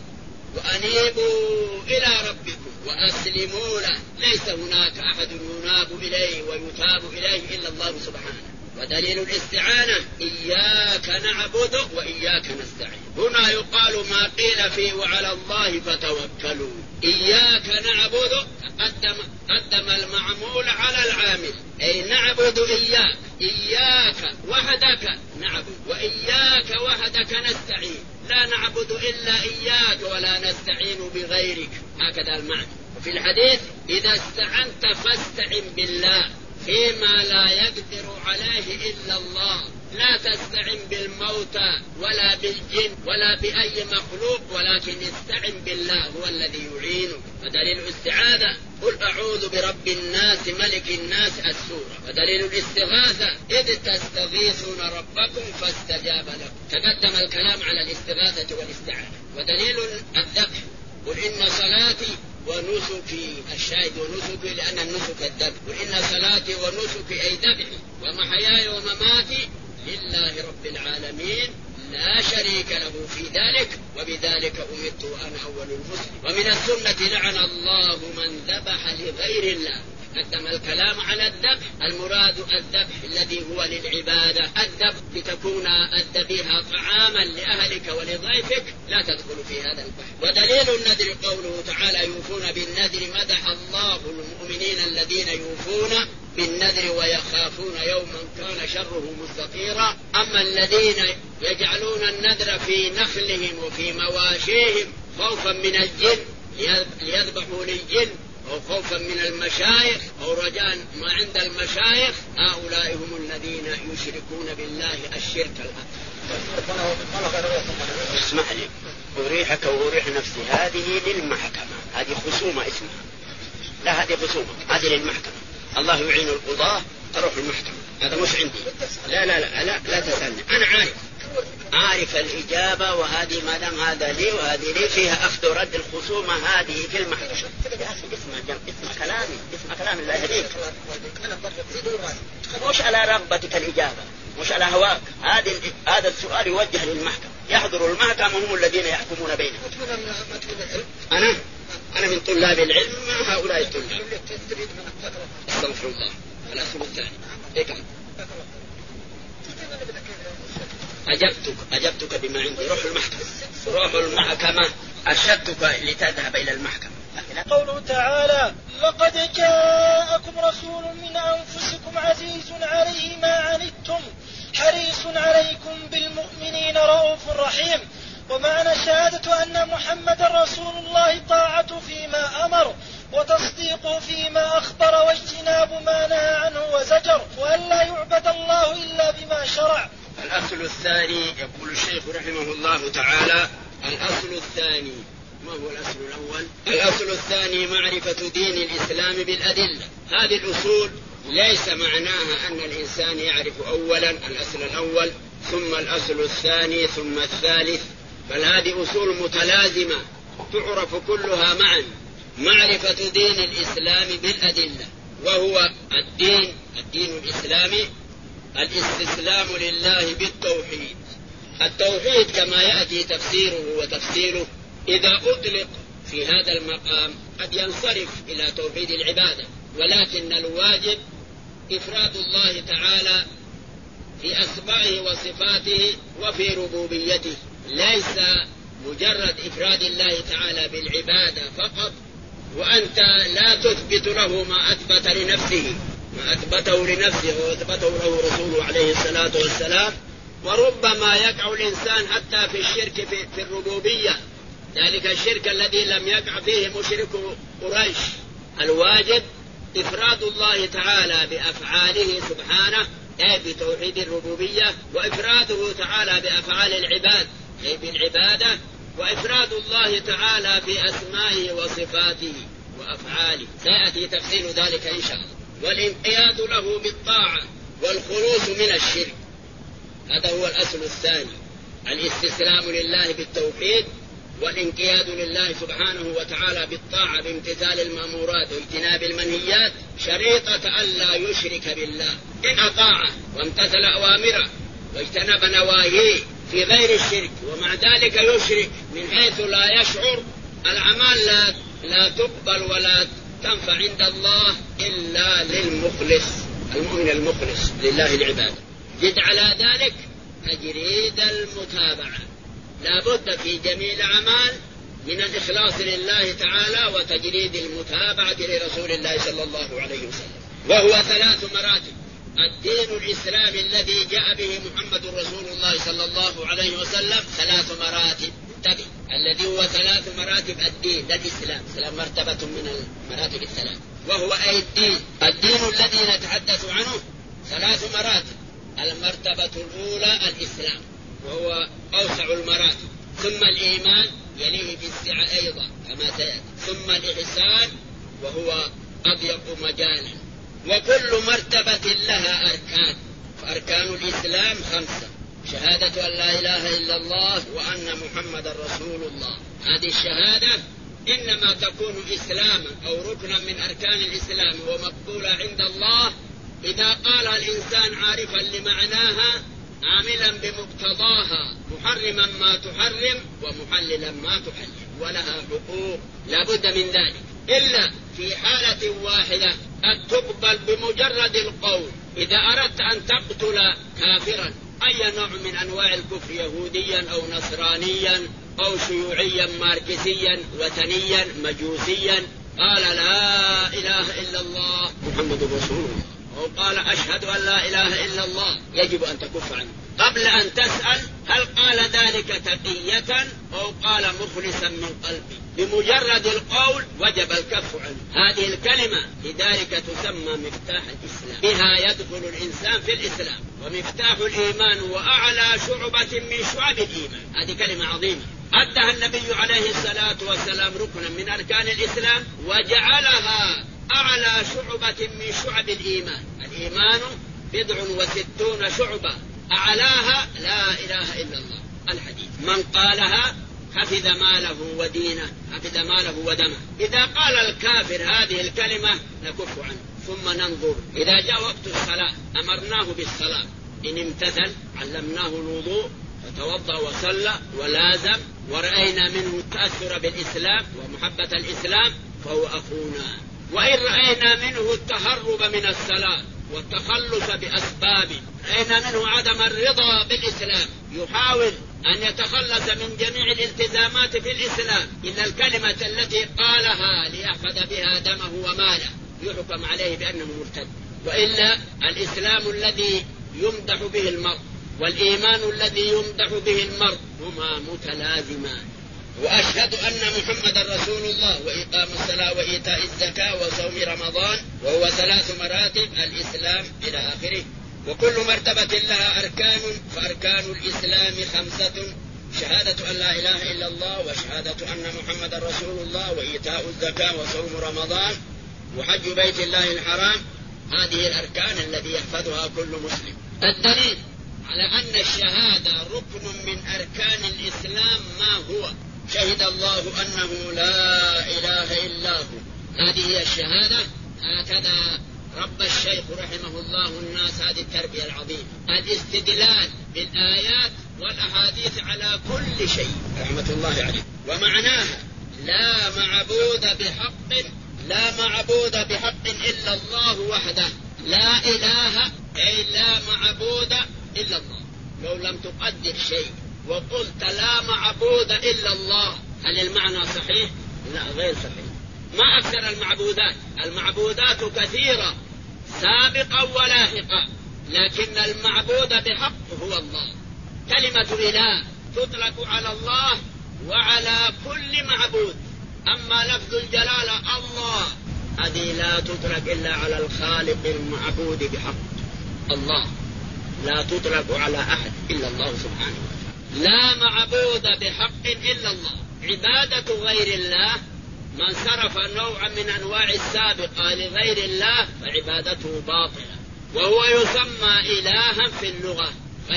وأنيبوا إلى ربكم وأسلموا له، ليس هناك أحد يناب إليه ويتاب إليه إلا الله سبحانه. ودليل الاستعانة إياك نعبد وإياك نستعين. هنا يقال ما قيل فيه وعلى الله فتوكلوا. إياك نعبد قدم المعمول على العامل، أي نعبد إياك، إياك وحدك نعبد وإياك وحدك نستعين، لا نعبد إلا إياك ولا نستعين بغيرك، هكذا المعنى. وفي الحديث إذا استعنت فاستعن بالله فيما لا يقدر عليه إلا الله، لا تستعن بالموتى ولا بالجن ولا بأي مخلوق ولكن استعن بالله هو الذي يعينك. ودليل الاستعاذة قل أعوذ برب الناس ملك الناس السورة. ودليل الاستغاثة إذ تستغيثون ربكم فاستجاب لكم. تقدم الكلام على الاستغاثة والاستعانة. ودليل الذبح قل إن صلاتي ونسكي، الشاهد ونسكي لأن النسك الذبح، قل إن صلاتي ونسكي أي ذبحي ومحياي ومماتي لله رب العالمين لا شريك له في ذلك وبذلك أمرت وأنا أول المسلمين. ومن السنة لعن الله من ذبح لغير الله. قدم الكلام على الذبح، المراد الذبح الذي هو للعبادة، الذبح لتكون الذبيحة طعاما لأهلك ولضيفك لا تدخل في هذا البحث. ودليل النذر قوله تعالى يوفون بالنذر مدح الله المؤمنين الذين يوفون بالنذر ويخافون يوما كان شره مستطيرا. أما الذين يجعلون النذر في نخلهم وفي مواشيهم خوفا من الجن ليذبحوا للجن أو خوفا من المشايخ أو رجاء ما عند المشايخ، هؤلاء هم الذين يشركون بالله الشرك الأكبر. اسمح لي أريحك وأريح نفسي، هذه للمحكمة، هذه خصومة اسمها، لا هذه خصومة، هذه للمحكمة. الله يعين القضاة تروح المحكمة، هذا مش عندي. لا لا لا لا, لا تسألني، أنا عارف الإجابة، وهذه ما دام هذا لي وهذه لي فيها أخذ ورد. الخصومة هذه في المحكمة. اسمع كلامي لا يهديك، مش على رغبتك الإجابة، مش على هواك. هذا السؤال يوجه للمحكمة، يحضر المحكمة هم الذين يحكمون بينهم. أنا من طلاب العلم مع هؤلاء الطلاب. استغفر الله. الأصل الثاني أجبتك بما عندي. روح المحكمة أرشدتك لتذهب إلى المحكمة. قوله تعالى لقد جاءكم رسول من أنفسكم عزيز عليه ما عنتم حريص عليكم بالمؤمنين رؤوف رحيم. ومعنى شهادة أن محمد رسول الله طاعته فيما أمر وتصديقه فيما أخبر واجتناب ما نهى عنه وزجر، وأن لا يعبد الله إلا بما شرع. الأصل الثاني يقول الشيخ رحمه الله تعالى الأصل الثاني. ما هو الأصل الأول؟ الأصل الثاني معرفة دين الإسلام بالأدلة. هذه الأصول ليس معناها أن الإنسان يعرف أولا الأصل الأول ثم الأصل الثاني ثم الثالث، بل هذه أصول متلازمة تعرف كلها معا معرفة دين الإسلام بالأدلة، وهو الدين الإسلامي الاستسلام لله بالتوحيد. التوحيد كما يأتي تفسيره وتفسيره إذا أطلق في هذا المقام قد ينصرف إلى توحيد العبادة، ولكن الواجب إفراد الله تعالى في أسمائه وصفاته وفي ربوبيته، ليس مجرد إفراد الله تعالى بالعبادة فقط وأنت لا تثبت له ما أثبته لنفسه وأثبته له رسوله عليه الصلاة والسلام. وربما يقع الإنسان حتى في الشرك في الربوبية، ذلك الشرك الذي لم يقع فيه مشرك قريش. الواجب إفراد الله تعالى بأفعاله سبحانه أي بتوحيد الربوبية، وإفراده تعالى بأفعال العباد أي بالعبادة، وإفراد الله تعالى بأسمائه وصفاته وأفعاله، سيأتي تفصيل ذلك إن شاء الله. والانقياد له بالطاعة والخلوص من الشرك، هذا هو الأصل الثاني، الاستسلام لله بالتوحيد والانقياد لله سبحانه وتعالى بالطاعة بامتثال المأمورات واجتناب المنهيات، شريطة ألا يشرك بالله. إن أطاعه وامتثل أوامره واجتنب نواهيه في غير الشرك ومع ذلك يشرك من حيث لا يشعر، الأعمال لا تقبل ولا تنفع عند الله إلا للمخلص، المؤمن المخلص لله العبادة. زد على ذلك تجريد المتابعة، لا بد في جميع الأعمال من الإخلاص لله تعالى وتجريد المتابعة لرسول الله صلى الله عليه وسلم. وهو 3 مراتب. الدين الإسلامي الذي جاء به محمد رسول الله صلى الله عليه وسلم 3 مراتب، انتبه، الذي هو 3 مراتب الدين الإسلام، 3 مرتبة من المراتب ال3. وهو أي الدين الذي نتحدث عنه 3 مراتب. المرتبة الأولى الإسلام وهو أوسع المراتب، ثم الإيمان يليه بالسعة أيضا كما سيأتي، ثم الإحسان وهو أضيق مجالا. وكل مرتبة لها أركان، فأركان الإسلام 5: شهادة أن لا إله إلا الله وأن محمد رسول الله. هذه الشهادة إنما تكون إسلاما أو ركنا من أركان الإسلام ومقبولة عند الله إذا قال الإنسان عارفا لمعناها عاملا بمقتضاها، محرما ما تحرم ومحللا ما تحلل، ولها حقوق لا بد من ذلك، إلا في حالة واحدة أن تقبل بمجرد القول. إذا أردت أن تقتل كافرا أي نوع من أنواع الكفر، يهوديا أو نصرانيا أو شيوعيا ماركسيا وثنيا مجوسيا، قال لا إله إلا الله محمد رسول الله، أو قال أشهد أن لا إله إلا الله، يجب أن تكف عنه قبل أن تسأل هل قال ذلك تقية أو قال مخلصا من قلبه. بمجرد القول وجب الكف عنه. هذه الكلمة لذلك تسمى مفتاح الإسلام، بها يدخل الإنسان في الإسلام. ومفتاح الإيمان وأعلى شعبة من شعب الإيمان، هذه كلمة عظيمة أدها النبي عليه الصلاة والسلام ركنا من أركان الإسلام، وجعلها أعلى شعبة من شعب الإيمان. الإيمان 69 شعبة، أعلاها لا إله إلا الله. الحديث من قالها حفظ ماله ودينه، حفظ ماله ودمه. إذا قال الكافر هذه الكلمة نكف عنه، ثم ننظر إذا جاء وقت الصلاة أمرناه بالصلاة، إن امتثل علمناه الوضوء فتوضأ وصلى ولازم، ورأينا منه التأثر بالإسلام ومحبة الإسلام فهو أخونا. وإن رأينا منه التهرب من الصلاة والتخلص بأسبابه، رأينا منه عدم الرضا بالإسلام، يحاول أن يتخلص من جميع الالتزامات في الإسلام إلا الكلمة التي قالها ليأخذ بها دمه وماله، يحكم عليه بأنه مرتد. وإلا الإسلام الذي يمدح به المرء والإيمان الذي يمدح به المرء هما متلازمان. وأشهد أن محمد رسول الله، وإقام الصلاة وإيتاء الزكاة وصوم رمضان، وهو 3 مراتب الإسلام إلى آخره. وكل مرتبة لها أركان، فأركان الإسلام 5: شهادة أن لا إله إلا الله وشهادة أن محمد رسول الله وإيتاء الزكاة وصوم رمضان وحج بيت الله الحرام. هذه الأركان الذي يحفظها كل مسلم. الدليل على أن الشهادة ركن من أركان الإسلام ما هو؟ شهد الله أنه لا إله إلا هو، هذه هي الشهادة. هكذا رب الشيخ رحمه الله الناس هذه التربية العظيمة، الاستدلال بالآيات والأحاديث على كل شيء رحمة الله عليه. ومعناها لا معبود بحق إلا الله وحده، لا إله أي لا معبود إلا الله. لو لم تقدر شيء وقلت لا معبود إلا الله، هل المعنى صحيح؟ لا، غير صحيح. ما أكثر المعبودات كثيرة سابقا ولاحقا، لكن المعبود بحق هو الله. كلمة إله تطلق على الله وعلى كل معبود، أما لفظ الجلالة الله هذه لا تطلق إلا على الخالق المعبود بحق الله، لا تطلق على أحد إلا الله سبحانه وتعالى. لا معبود بحق إلا الله. عبادة غير الله، من صرف نوعا من أنواع السابقة لغير الله فعبادته باطلة، وهو يسمى إلها في اللغة،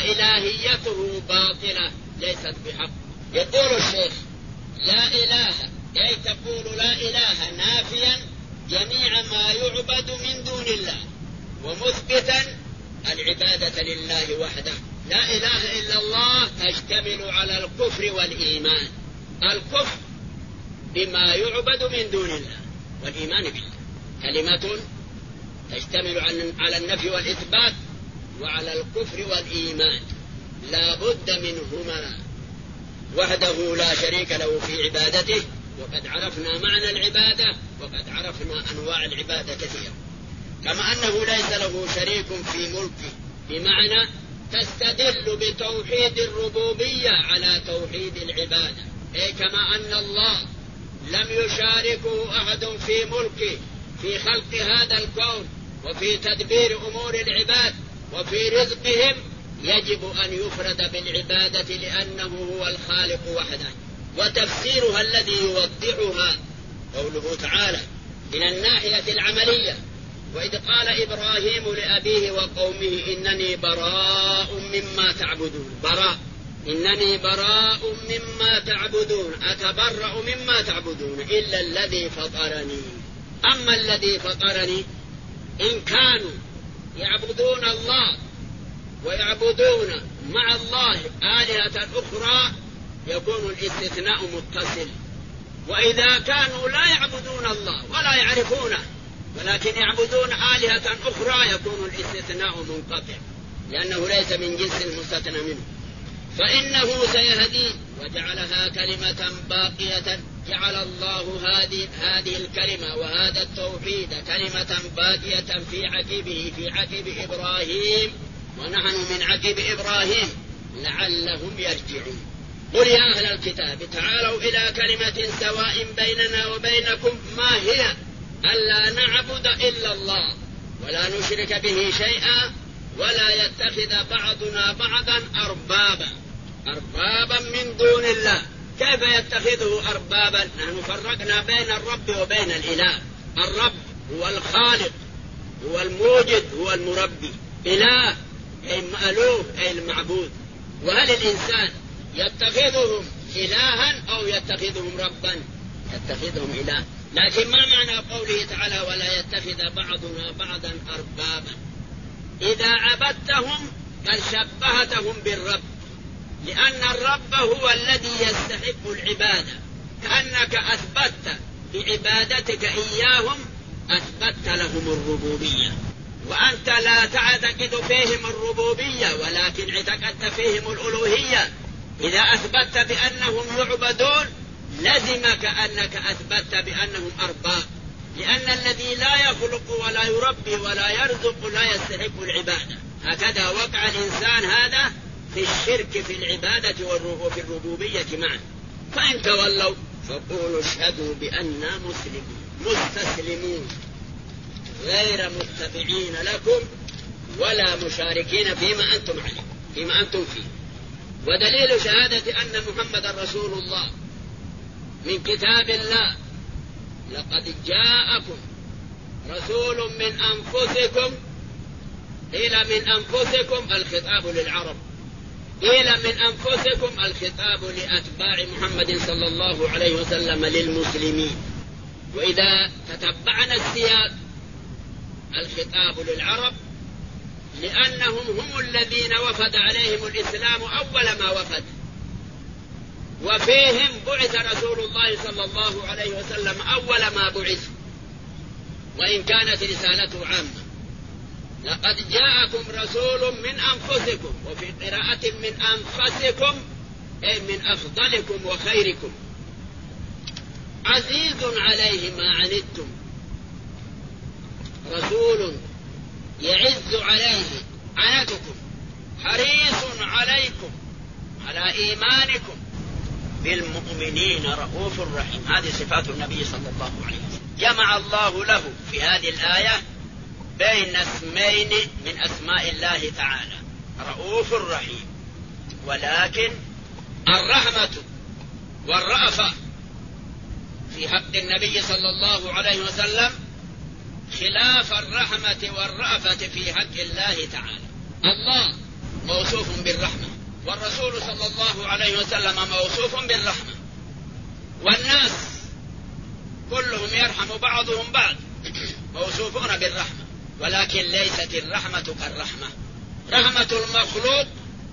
فإلهيته باطلة ليست بحق. يقول الشيخ لا إله، أي تقول لا إله نافيا جميع ما يعبد من دون الله، ومثبتا العبادة لله وحده. لا إله إلا الله تشتمل على الكفر والإيمان، الكفر بما يعبد من دون الله والإيمان بالله، كلمة تشتمل على النفي والإثبات وعلى الكفر والإيمان، لا بد منهما وحده لا شريك له في عبادته. وقد عرفنا معنى العبادة، وقد عرفنا أنواع العبادة كثيرة. كما أنه ليس له شريك في ملكه، بمعنى تستدل بتوحيد الربوبية على توحيد العبادة، أي كما أن الله لم يشاركه أحد في ملكه في خلق هذا الكون وفي تدبير أمور العباد وفي رزقهم، يجب أن يفرد بالعبادة لأنه هو الخالق وحده. وتفسيرها الذي يوضحها قوله تعالى من الناحية العملية: وإذ قال إبراهيم لأبيه وقومه إنني براء مما تعبدون. إنني براء مما تعبدون، أتبرأ مما تعبدون إلا الذي فطرني. أما الذي فطرني إن كانوا يعبدون الله ويعبدون مع الله آلهة أخرى يكون الاستثناء متصل، وإذا كانوا لا يعبدون الله ولا يعرفونه ولكن يعبدون آلهة أخرى يكون الاستثناء منقطع، لأنه ليس من جنس المستثنى منه. فإنه سيهدي وجعلها كلمة باقية، جعل الله هذه الكلمة وهذا التوحيد كلمة باقية في عقب إبراهيم، ونحن من عقب إبراهيم لعلهم يرجعون. قل يا أهل الكتاب تعالوا إلى كلمة سواء بيننا وبينكم ما هي ألا نعبد إلا الله ولا نشرك به شيئا ولا يتخذ بعضنا بعضا أربابا من دون الله. كيف يتخذه أربابا؟ نحن فرقنا بين الرب وبين الإله. الرب هو الخالق، هو الموجد، هو المربي. إله أي مألوه أي المعبود. وهل الإنسان يتخذهم إلها أو يتخذهم ربا؟ يتخذهم إله. لكن ما معنى قوله تعالى ولا يتخذ بعضنا بعضا أربابا؟ إذا عبدتهم بل شبهتهم بالرب، لأن الرب هو الذي يستحق العبادة، كأنك أثبتت بعبادتك إياهم أثبتت لهم الربوبية، وأنت لا تعتقد فيهم الربوبية ولكن اعتقدت فيهم الألوهية. إذا أثبتت بأنهم يعبدون لزمك أنك أثبتت بأنهم أرباب، لأن الذي لا يخلق ولا يربي ولا يرزق لا يستحق العبادة. هكذا وقع الإنسان هذا في الشرك في العبادة وفي الربوبية معا. فإن تولوا فقولوا اشهدوا بأننا مستسلمون غير متبعين لكم ولا مشاركين فيما أنتم عليه، فيما أنتم فيه. ودليل شهادة أن محمد رسول الله من كتاب الله: لقد جاءكم رسول من أنفسكم. إلى من أنفسكم الخطاب للعرب، قيل من أنفسكم الخطاب لأتباع محمد صلى الله عليه وسلم للمسلمين. وإذا تتبعنا السياق الخطاب للعرب لأنهم هم الذين وفد عليهم الإسلام أول ما وفد، وفيهم بعث رسول الله صلى الله عليه وسلم أول ما بعث، وإن كانت رسالته عامة. لقد جاءكم رسول من أنفسكم، وفي قراءة من أنفسكم أي من أفضلكم وخيركم، عزيز عليه ما عنتم، رسول يعز عليه عنتكم، حريص عليكم على إيمانكم، بالمؤمنين رؤوف رحيم. هذه صفات النبي صلى الله عليه وسلم. جمع الله له في هذه الآية بين اسمين من أسماء الله تعالى، رؤوف رحيم. ولكن الرحمة والرأفة في حق النبي صلى الله عليه وسلم خلاف الرحمة والرأفة في حق الله تعالى. الله موصوف بالرحمة، والرسول صلى الله عليه وسلم موصوف بالرحمة، والناس كلهم يرحم بعضهم بعض، موصوفون بالرحمة. ولكن ليست الرحمة كالرحمة. رحمة المخلوق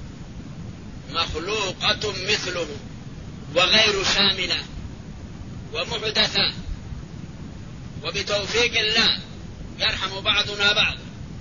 مخلوقة مثله وغير شاملة ومحدثة، وبتوفيق الله يرحم بعضنا بعض.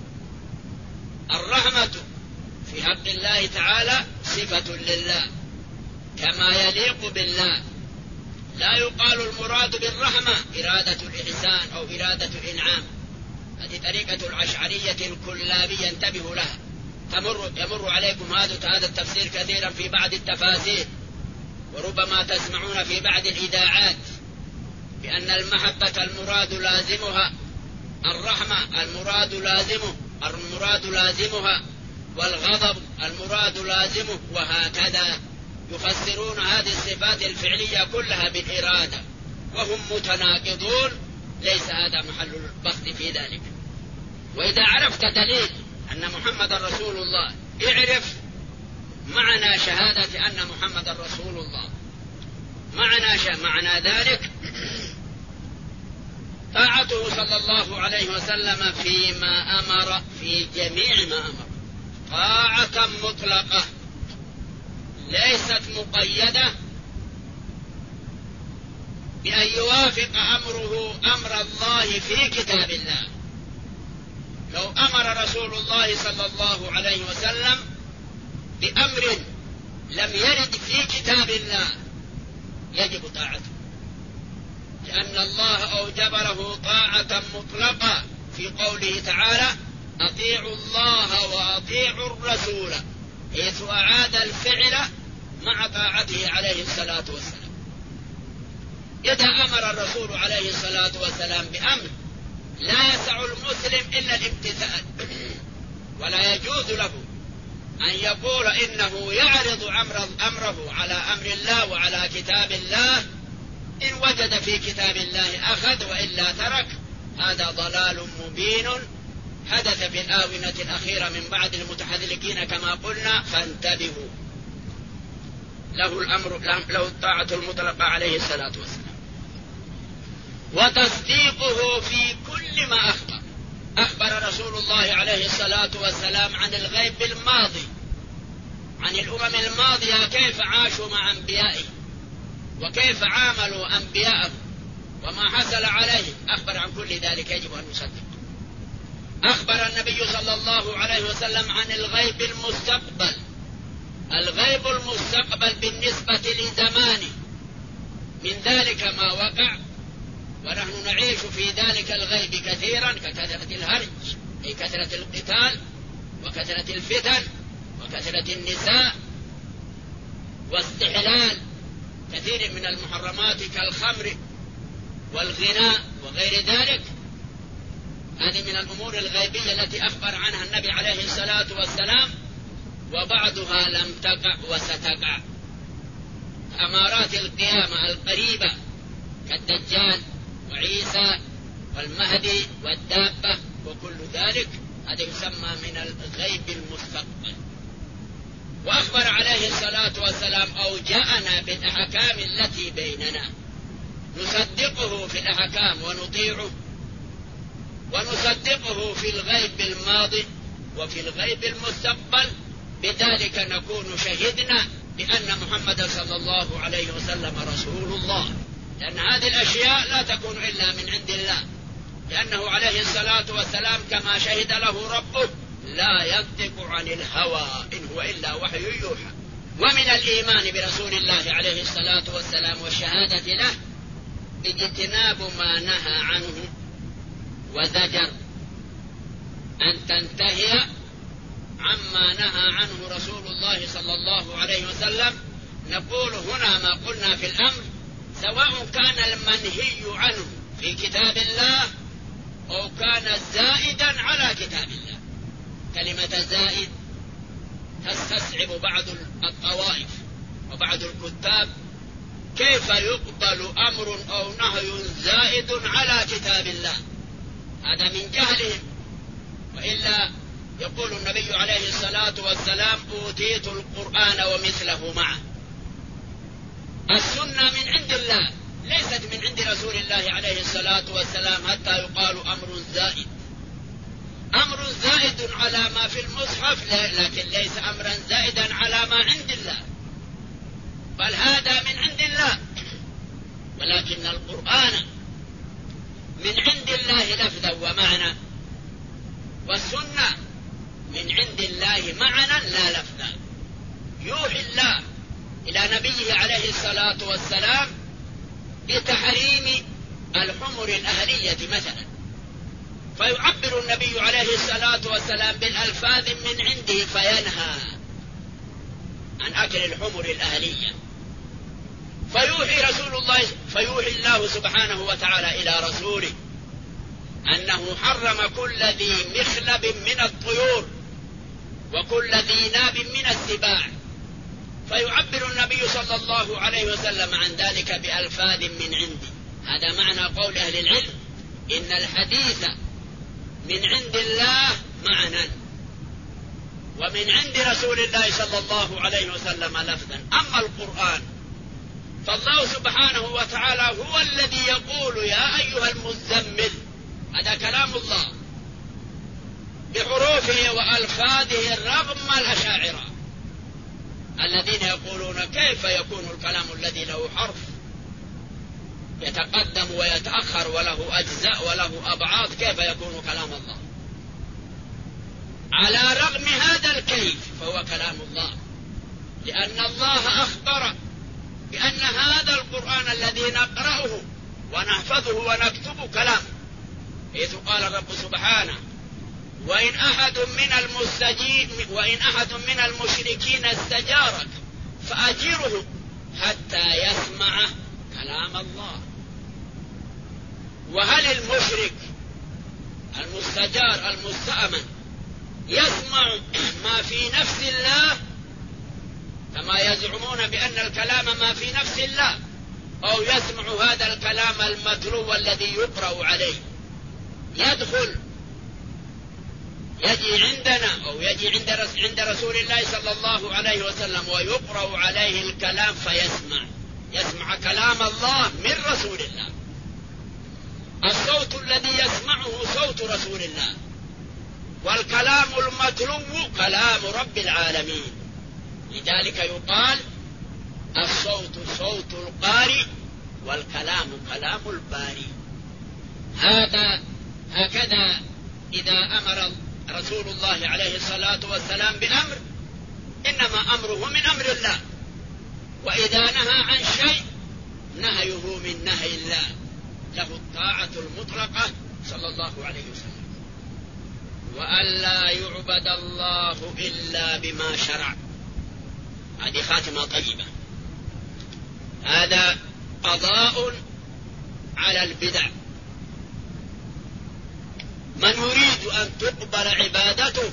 الرحمة في حق الله تعالى صفة لله كما يليق بالله. لا يقال المراد بالرحمة إرادة الإحسان أو إرادة الإنعام. هذه طريقة الأشعرية الكلابية، انتبهوا لها. يمر عليكم هذا التفسير كثيرا في بعض التفاسير، وربما تسمعون في بعض الإذاعات بأن المحبة المراد لازمها، الرحمة المراد لازمها، والغضب المراد لازمه، وهكذا يفسرون هذه الصفات الفعلية كلها بالإرادة، وهم متناقضون. ليس هذا محل البحث في ذلك. وإذا عرفت دليل أن محمد رسول الله، اعرف معنى شهادة أن محمد رسول الله. معنى ذلك طاعته صلى الله عليه وسلم فيما أمر، في جميع ما أمر، طاعة مطلقة ليست مقيدة بأن يوافق أمره أمر الله في كتاب الله. لو أمر رسول الله صلى الله عليه وسلم بأمر لم يرد في كتاب الله يجب طاعته، لأن الله أوجب له طاعة مطلقة في قوله تعالى: أطيعوا الله وأطيعوا الرسول، حيث أعاد الفعل مع طاعته عليه الصلاة والسلام. إذا أمر الرسول عليه الصلاة والسلام بأمر لا يسع المسلم إلا الامتثال، ولا يجوز له أن يقول إنه يعرض أمره على أمر الله وعلى كتاب الله. إن وجد في كتاب الله أخذ، وإلا ترك. هذا ضلال مبين حدث في الآونة الأخيرة من بعض المتحذلقين كما قلنا، فانتبهوا. له الطاعة المطلقة عليه الصلاة والسلام، وتصديقه في كل ما أخبر. أخبر رسول الله عليه الصلاة والسلام عن الغيب الماضي، عن الأمم الماضية كيف عاشوا مع أنبيائه، وكيف عاملوا أنبياءه، وما حصل عليه. أخبر عن كل ذلك، يجب أن نصدق. أخبر النبي صلى الله عليه وسلم عن الغيب المستقبل. الغيب المستقبل بالنسبة لزمانه، من ذلك ما وقع، ونحن نعيش في ذلك الغيب كثيرا، ككثرة الهرج، أي كثرة القتال، وكثرة الفتن، وكثرة النساء، واستحلال كثير من المحرمات كالخمر والغناء وغير ذلك. هذه من الأمور الغيبية التي أخبر عنها النبي عليه الصلاة والسلام، وبعضها لم تقع وستقع. أمارات القيامة القريبة كالدجال وعيسى والمهدي والدابة وكل ذلك، هذا يسمى من الغيب المستقبل. وأخبر عليه عليه الصلاة والسلام أوجأنا بالأحكام التي بيننا نصدقه في الأحكام ونطيعه، ونصدقه في الغيب الماضي وفي الغيب المستقبل، بذلك نكون شهدنا بأن محمد صلى الله عليه وسلم رسول الله، لأن هذه الأشياء لا تكون إلا من عند الله، لأنه عليه الصلاة والسلام كما شهد له ربه لا ينطق عن الهوى إن هو إلا وحي يوحى. ومن الإيمان برسول الله عليه الصلاة والسلام والشهادة له اجتناب ما نهى عنه وزجر، أن تنتهي عما نهى عنه رسول الله صلى الله عليه وسلم. نقول هنا ما قلنا في الأمر، سواء كان المنهي عنه في كتاب الله أو كان زائدا على كتاب الله. كلمة الزائد تستصعب بعض الطوائف وبعض الكتاب، كيف يقبل أمر أو نهي زائد على كتاب الله؟ هذا من جهلهم، وإلا يقول النبي عليه الصلاة والسلام أوتيت القرآن ومثله معه. السنة من عند الله ليست من عند رسول الله عليه الصلاة والسلام حتى يقال أمر زائد. أمر زائد على ما في المصحف لكن ليس أمرا زائدا على ما عند الله، بل هذا من عند الله، ولكن القرآن من عند الله لفظا ومعنى، والسنة من عند الله معنى لا لفظا. يوحي الله إلى نبيه عليه الصلاة والسلام بتحريم الحمر الأهلية مثلا، فيعبر النبي عليه الصلاة والسلام بالألفاظ من عنده فينهى عن أكل الحمر الأهلية، فيوحي الله سبحانه وتعالى إلى رسوله أنه حرم كل ذي مخلب من الطيور وكل ذي ناب من السباع، فيعبر النبي صلى الله عليه وسلم عن ذلك بألفاظ من عنده. هذا معنى قول أهل العلم إن الحديث من عند الله معنى، ومن عند رسول الله صلى الله عليه وسلم لفظا. أما القرآن فالله سبحانه وتعالى هو الذي يقول يا أيها المزمل، هذا كلام الله بحروفه وألفاظه رغم الأشاعرة الذين يقولون كيف يكون الكلام الذي له حرف يتقدم ويتأخر وله أجزاء وله أبعاد، كيف يكون كلام الله؟ على رغم هذا الكيف فهو كلام الله، لأن الله أخبر بأن هذا القرآن الذي نقرأه ونحفظه ونكتب كلام، حيث قال الرب سبحانه وإن أحد من المشركين استجارك فأجره حتى يسمع كلام الله. وهل المشرك المستجار المستأمن يسمع ما في نفس الله كما يزعمون بأن الكلام ما في نفس الله، أو يسمع هذا الكلام المتلو الذي يقرأ عليه؟ يدخل يجي عندنا أو يجي عند رسول الله صلى الله عليه وسلم ويقرأ عليه الكلام يسمع كلام الله من رسول الله. الصوت الذي يسمعه صوت رسول الله، والكلام المتلو كلام رب العالمين. لذلك يقال الصوت صوت القارئ والكلام كلام الباري. هكذا إذا أمر رسول الله عليه الصلاة والسلام بأمر إنما أمره من أمر الله، وإذا نهى عن شيء نهيه من نهي الله، له الطاعة المطلقة صلى الله عليه وسلم. وألا يعبد الله إلا بما شرع. هذه خاتمة طيبة. هذا قضاء على البدع. من يريد أن تقبل عبادته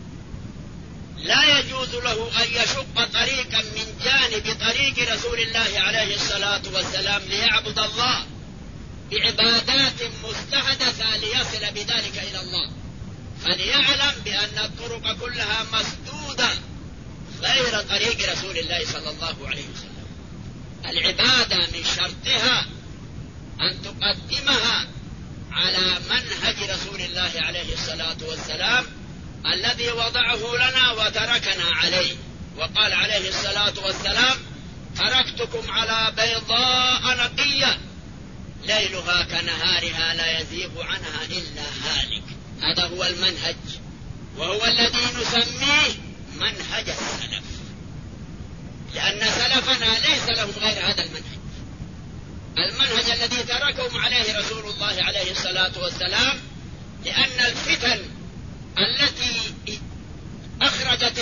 لا يجوز له أن يشق طريقا من جانب طريق رسول الله عليه الصلاة والسلام ليعبد الله بعبادات مستحدثة ليصل بذلك إلى الله، فليعلم بأن الطرق كلها مسدودة غير طريق رسول الله صلى الله عليه وسلم. العبادة من شرطها أن تقدمها على منهج رسول الله عليه الصلاة والسلام الذي وضعه لنا وتركنا عليه. وقال عليه الصلاة والسلام: تركتكم على بيضاء نقية ليلها كنهارها لا يزيغ عنها إلا هالك. هذا هو المنهج، وهو الذي نسميه منهج السلف، لأن سلفنا ليس لهم غير هذا المنهج، المنهج الذي تركهم عليه رسول الله عليه الصلاة والسلام. لأن الفتن التي أخرجت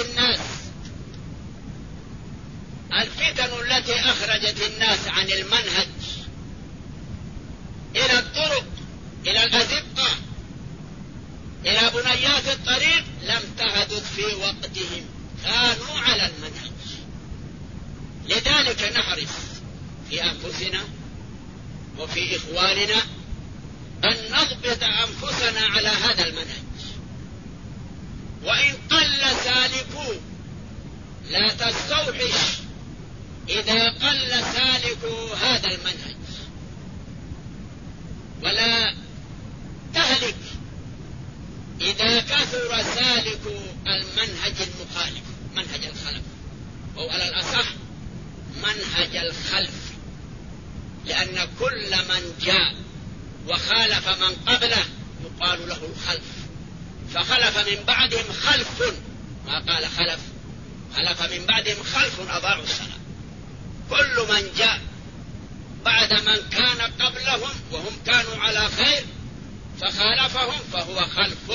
الناس عن المنهج إلى الطرق، إلى الأزقة، إلى بنيات الطريق، لم تحدث في وقتهم، كانوا على المنهج. لذلك نحرص في أنفسنا وفي إخواننا أن نضبط أنفسنا على هذا المنهج، وإن قل سالكوا لا تستوحش إذا قل سالكوا هذا المنهج، ولا تهلك إذا كثر سالكوا المنهج المخالف، منهج الخلف، أو على الأصح منهج الخلف، لأن كل من جاء وخالف من قبله يقال له الخلف. فخلف من بعدهم خلف، ما قال خلف من بعدهم خلف أضاعوا الصلاة. كل من جاء بعد من كان قبلهم وهم كانوا على خير فخالفهم فهو خلف.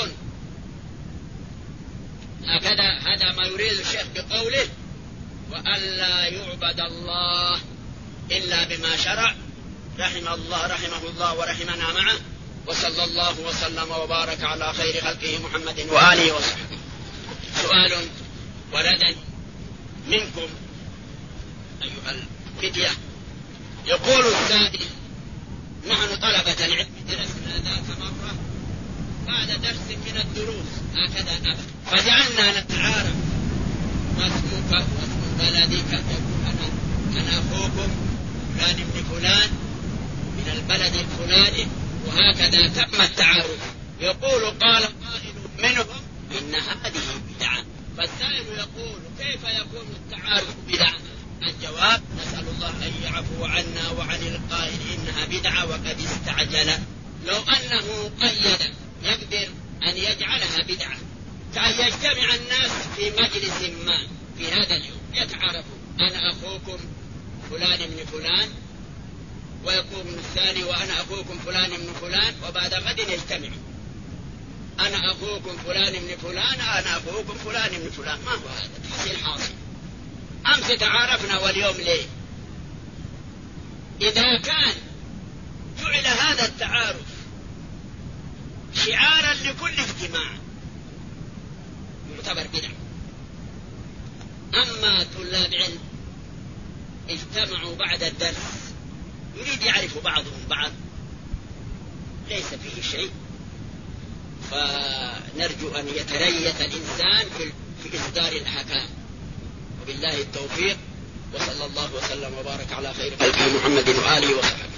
هكذا هذا ما يريد الشيخ بقوله: وألا يعبد الله إلا بما شرع. رحمه الله ورحمنا معه، وصلى الله وسلم وبارك على خير خلقه محمد وآله وصحبه. سؤال ورد منكم أيها الفتية. يقول السائل: نحن طلبة العلم درسنا ذات مرة بعد درس من الدروس هكذا أبدا، فجعلنا نتعارف: ما اسمك واسم بلدك؟ يقول أنا أخوكم فلان ابن فلان من البلد الفلاني، وهكذا تم التعارف. يقول: قال قائل منهم إن هذه بدعة. فالسائل يقول: كيف يكون التعارف بدعة؟ الجواب: نسأل الله أن يعفو عنا وعن القائل إنها بدعة وقد استعجل. لو أنه قيد يقدر أن يجعلها بدعة، كأن يجتمع الناس في مجلس ما في هذا اليوم يتعارفوا: أنا أخوكم فلان ابن فلان، ويقوم الثاني: وأنا أخوكم فلان ابن فلان، وبعد غد يجتمعوا: أنا أخوكم فلان ابن فلان، أنا أخوكم فلان ابن فلان. ما هو هذا؟ تحصيل حاصل. أمس تعارفنا واليوم ليه؟ إذا كان جعل هذا التعارف شعارا لكل اجتماع يعتبر بدعة. أما طلاب علم اجتمعوا بعد الدرس يريد يعرف بعضهم بعض، ليس فيه شيء، فنرجو أن يتريث الإنسان في إصدار الأحكام. وبالله التوفيق، وصلى الله وسلم وبارك على خير خلقه محمد وآله وصحبه.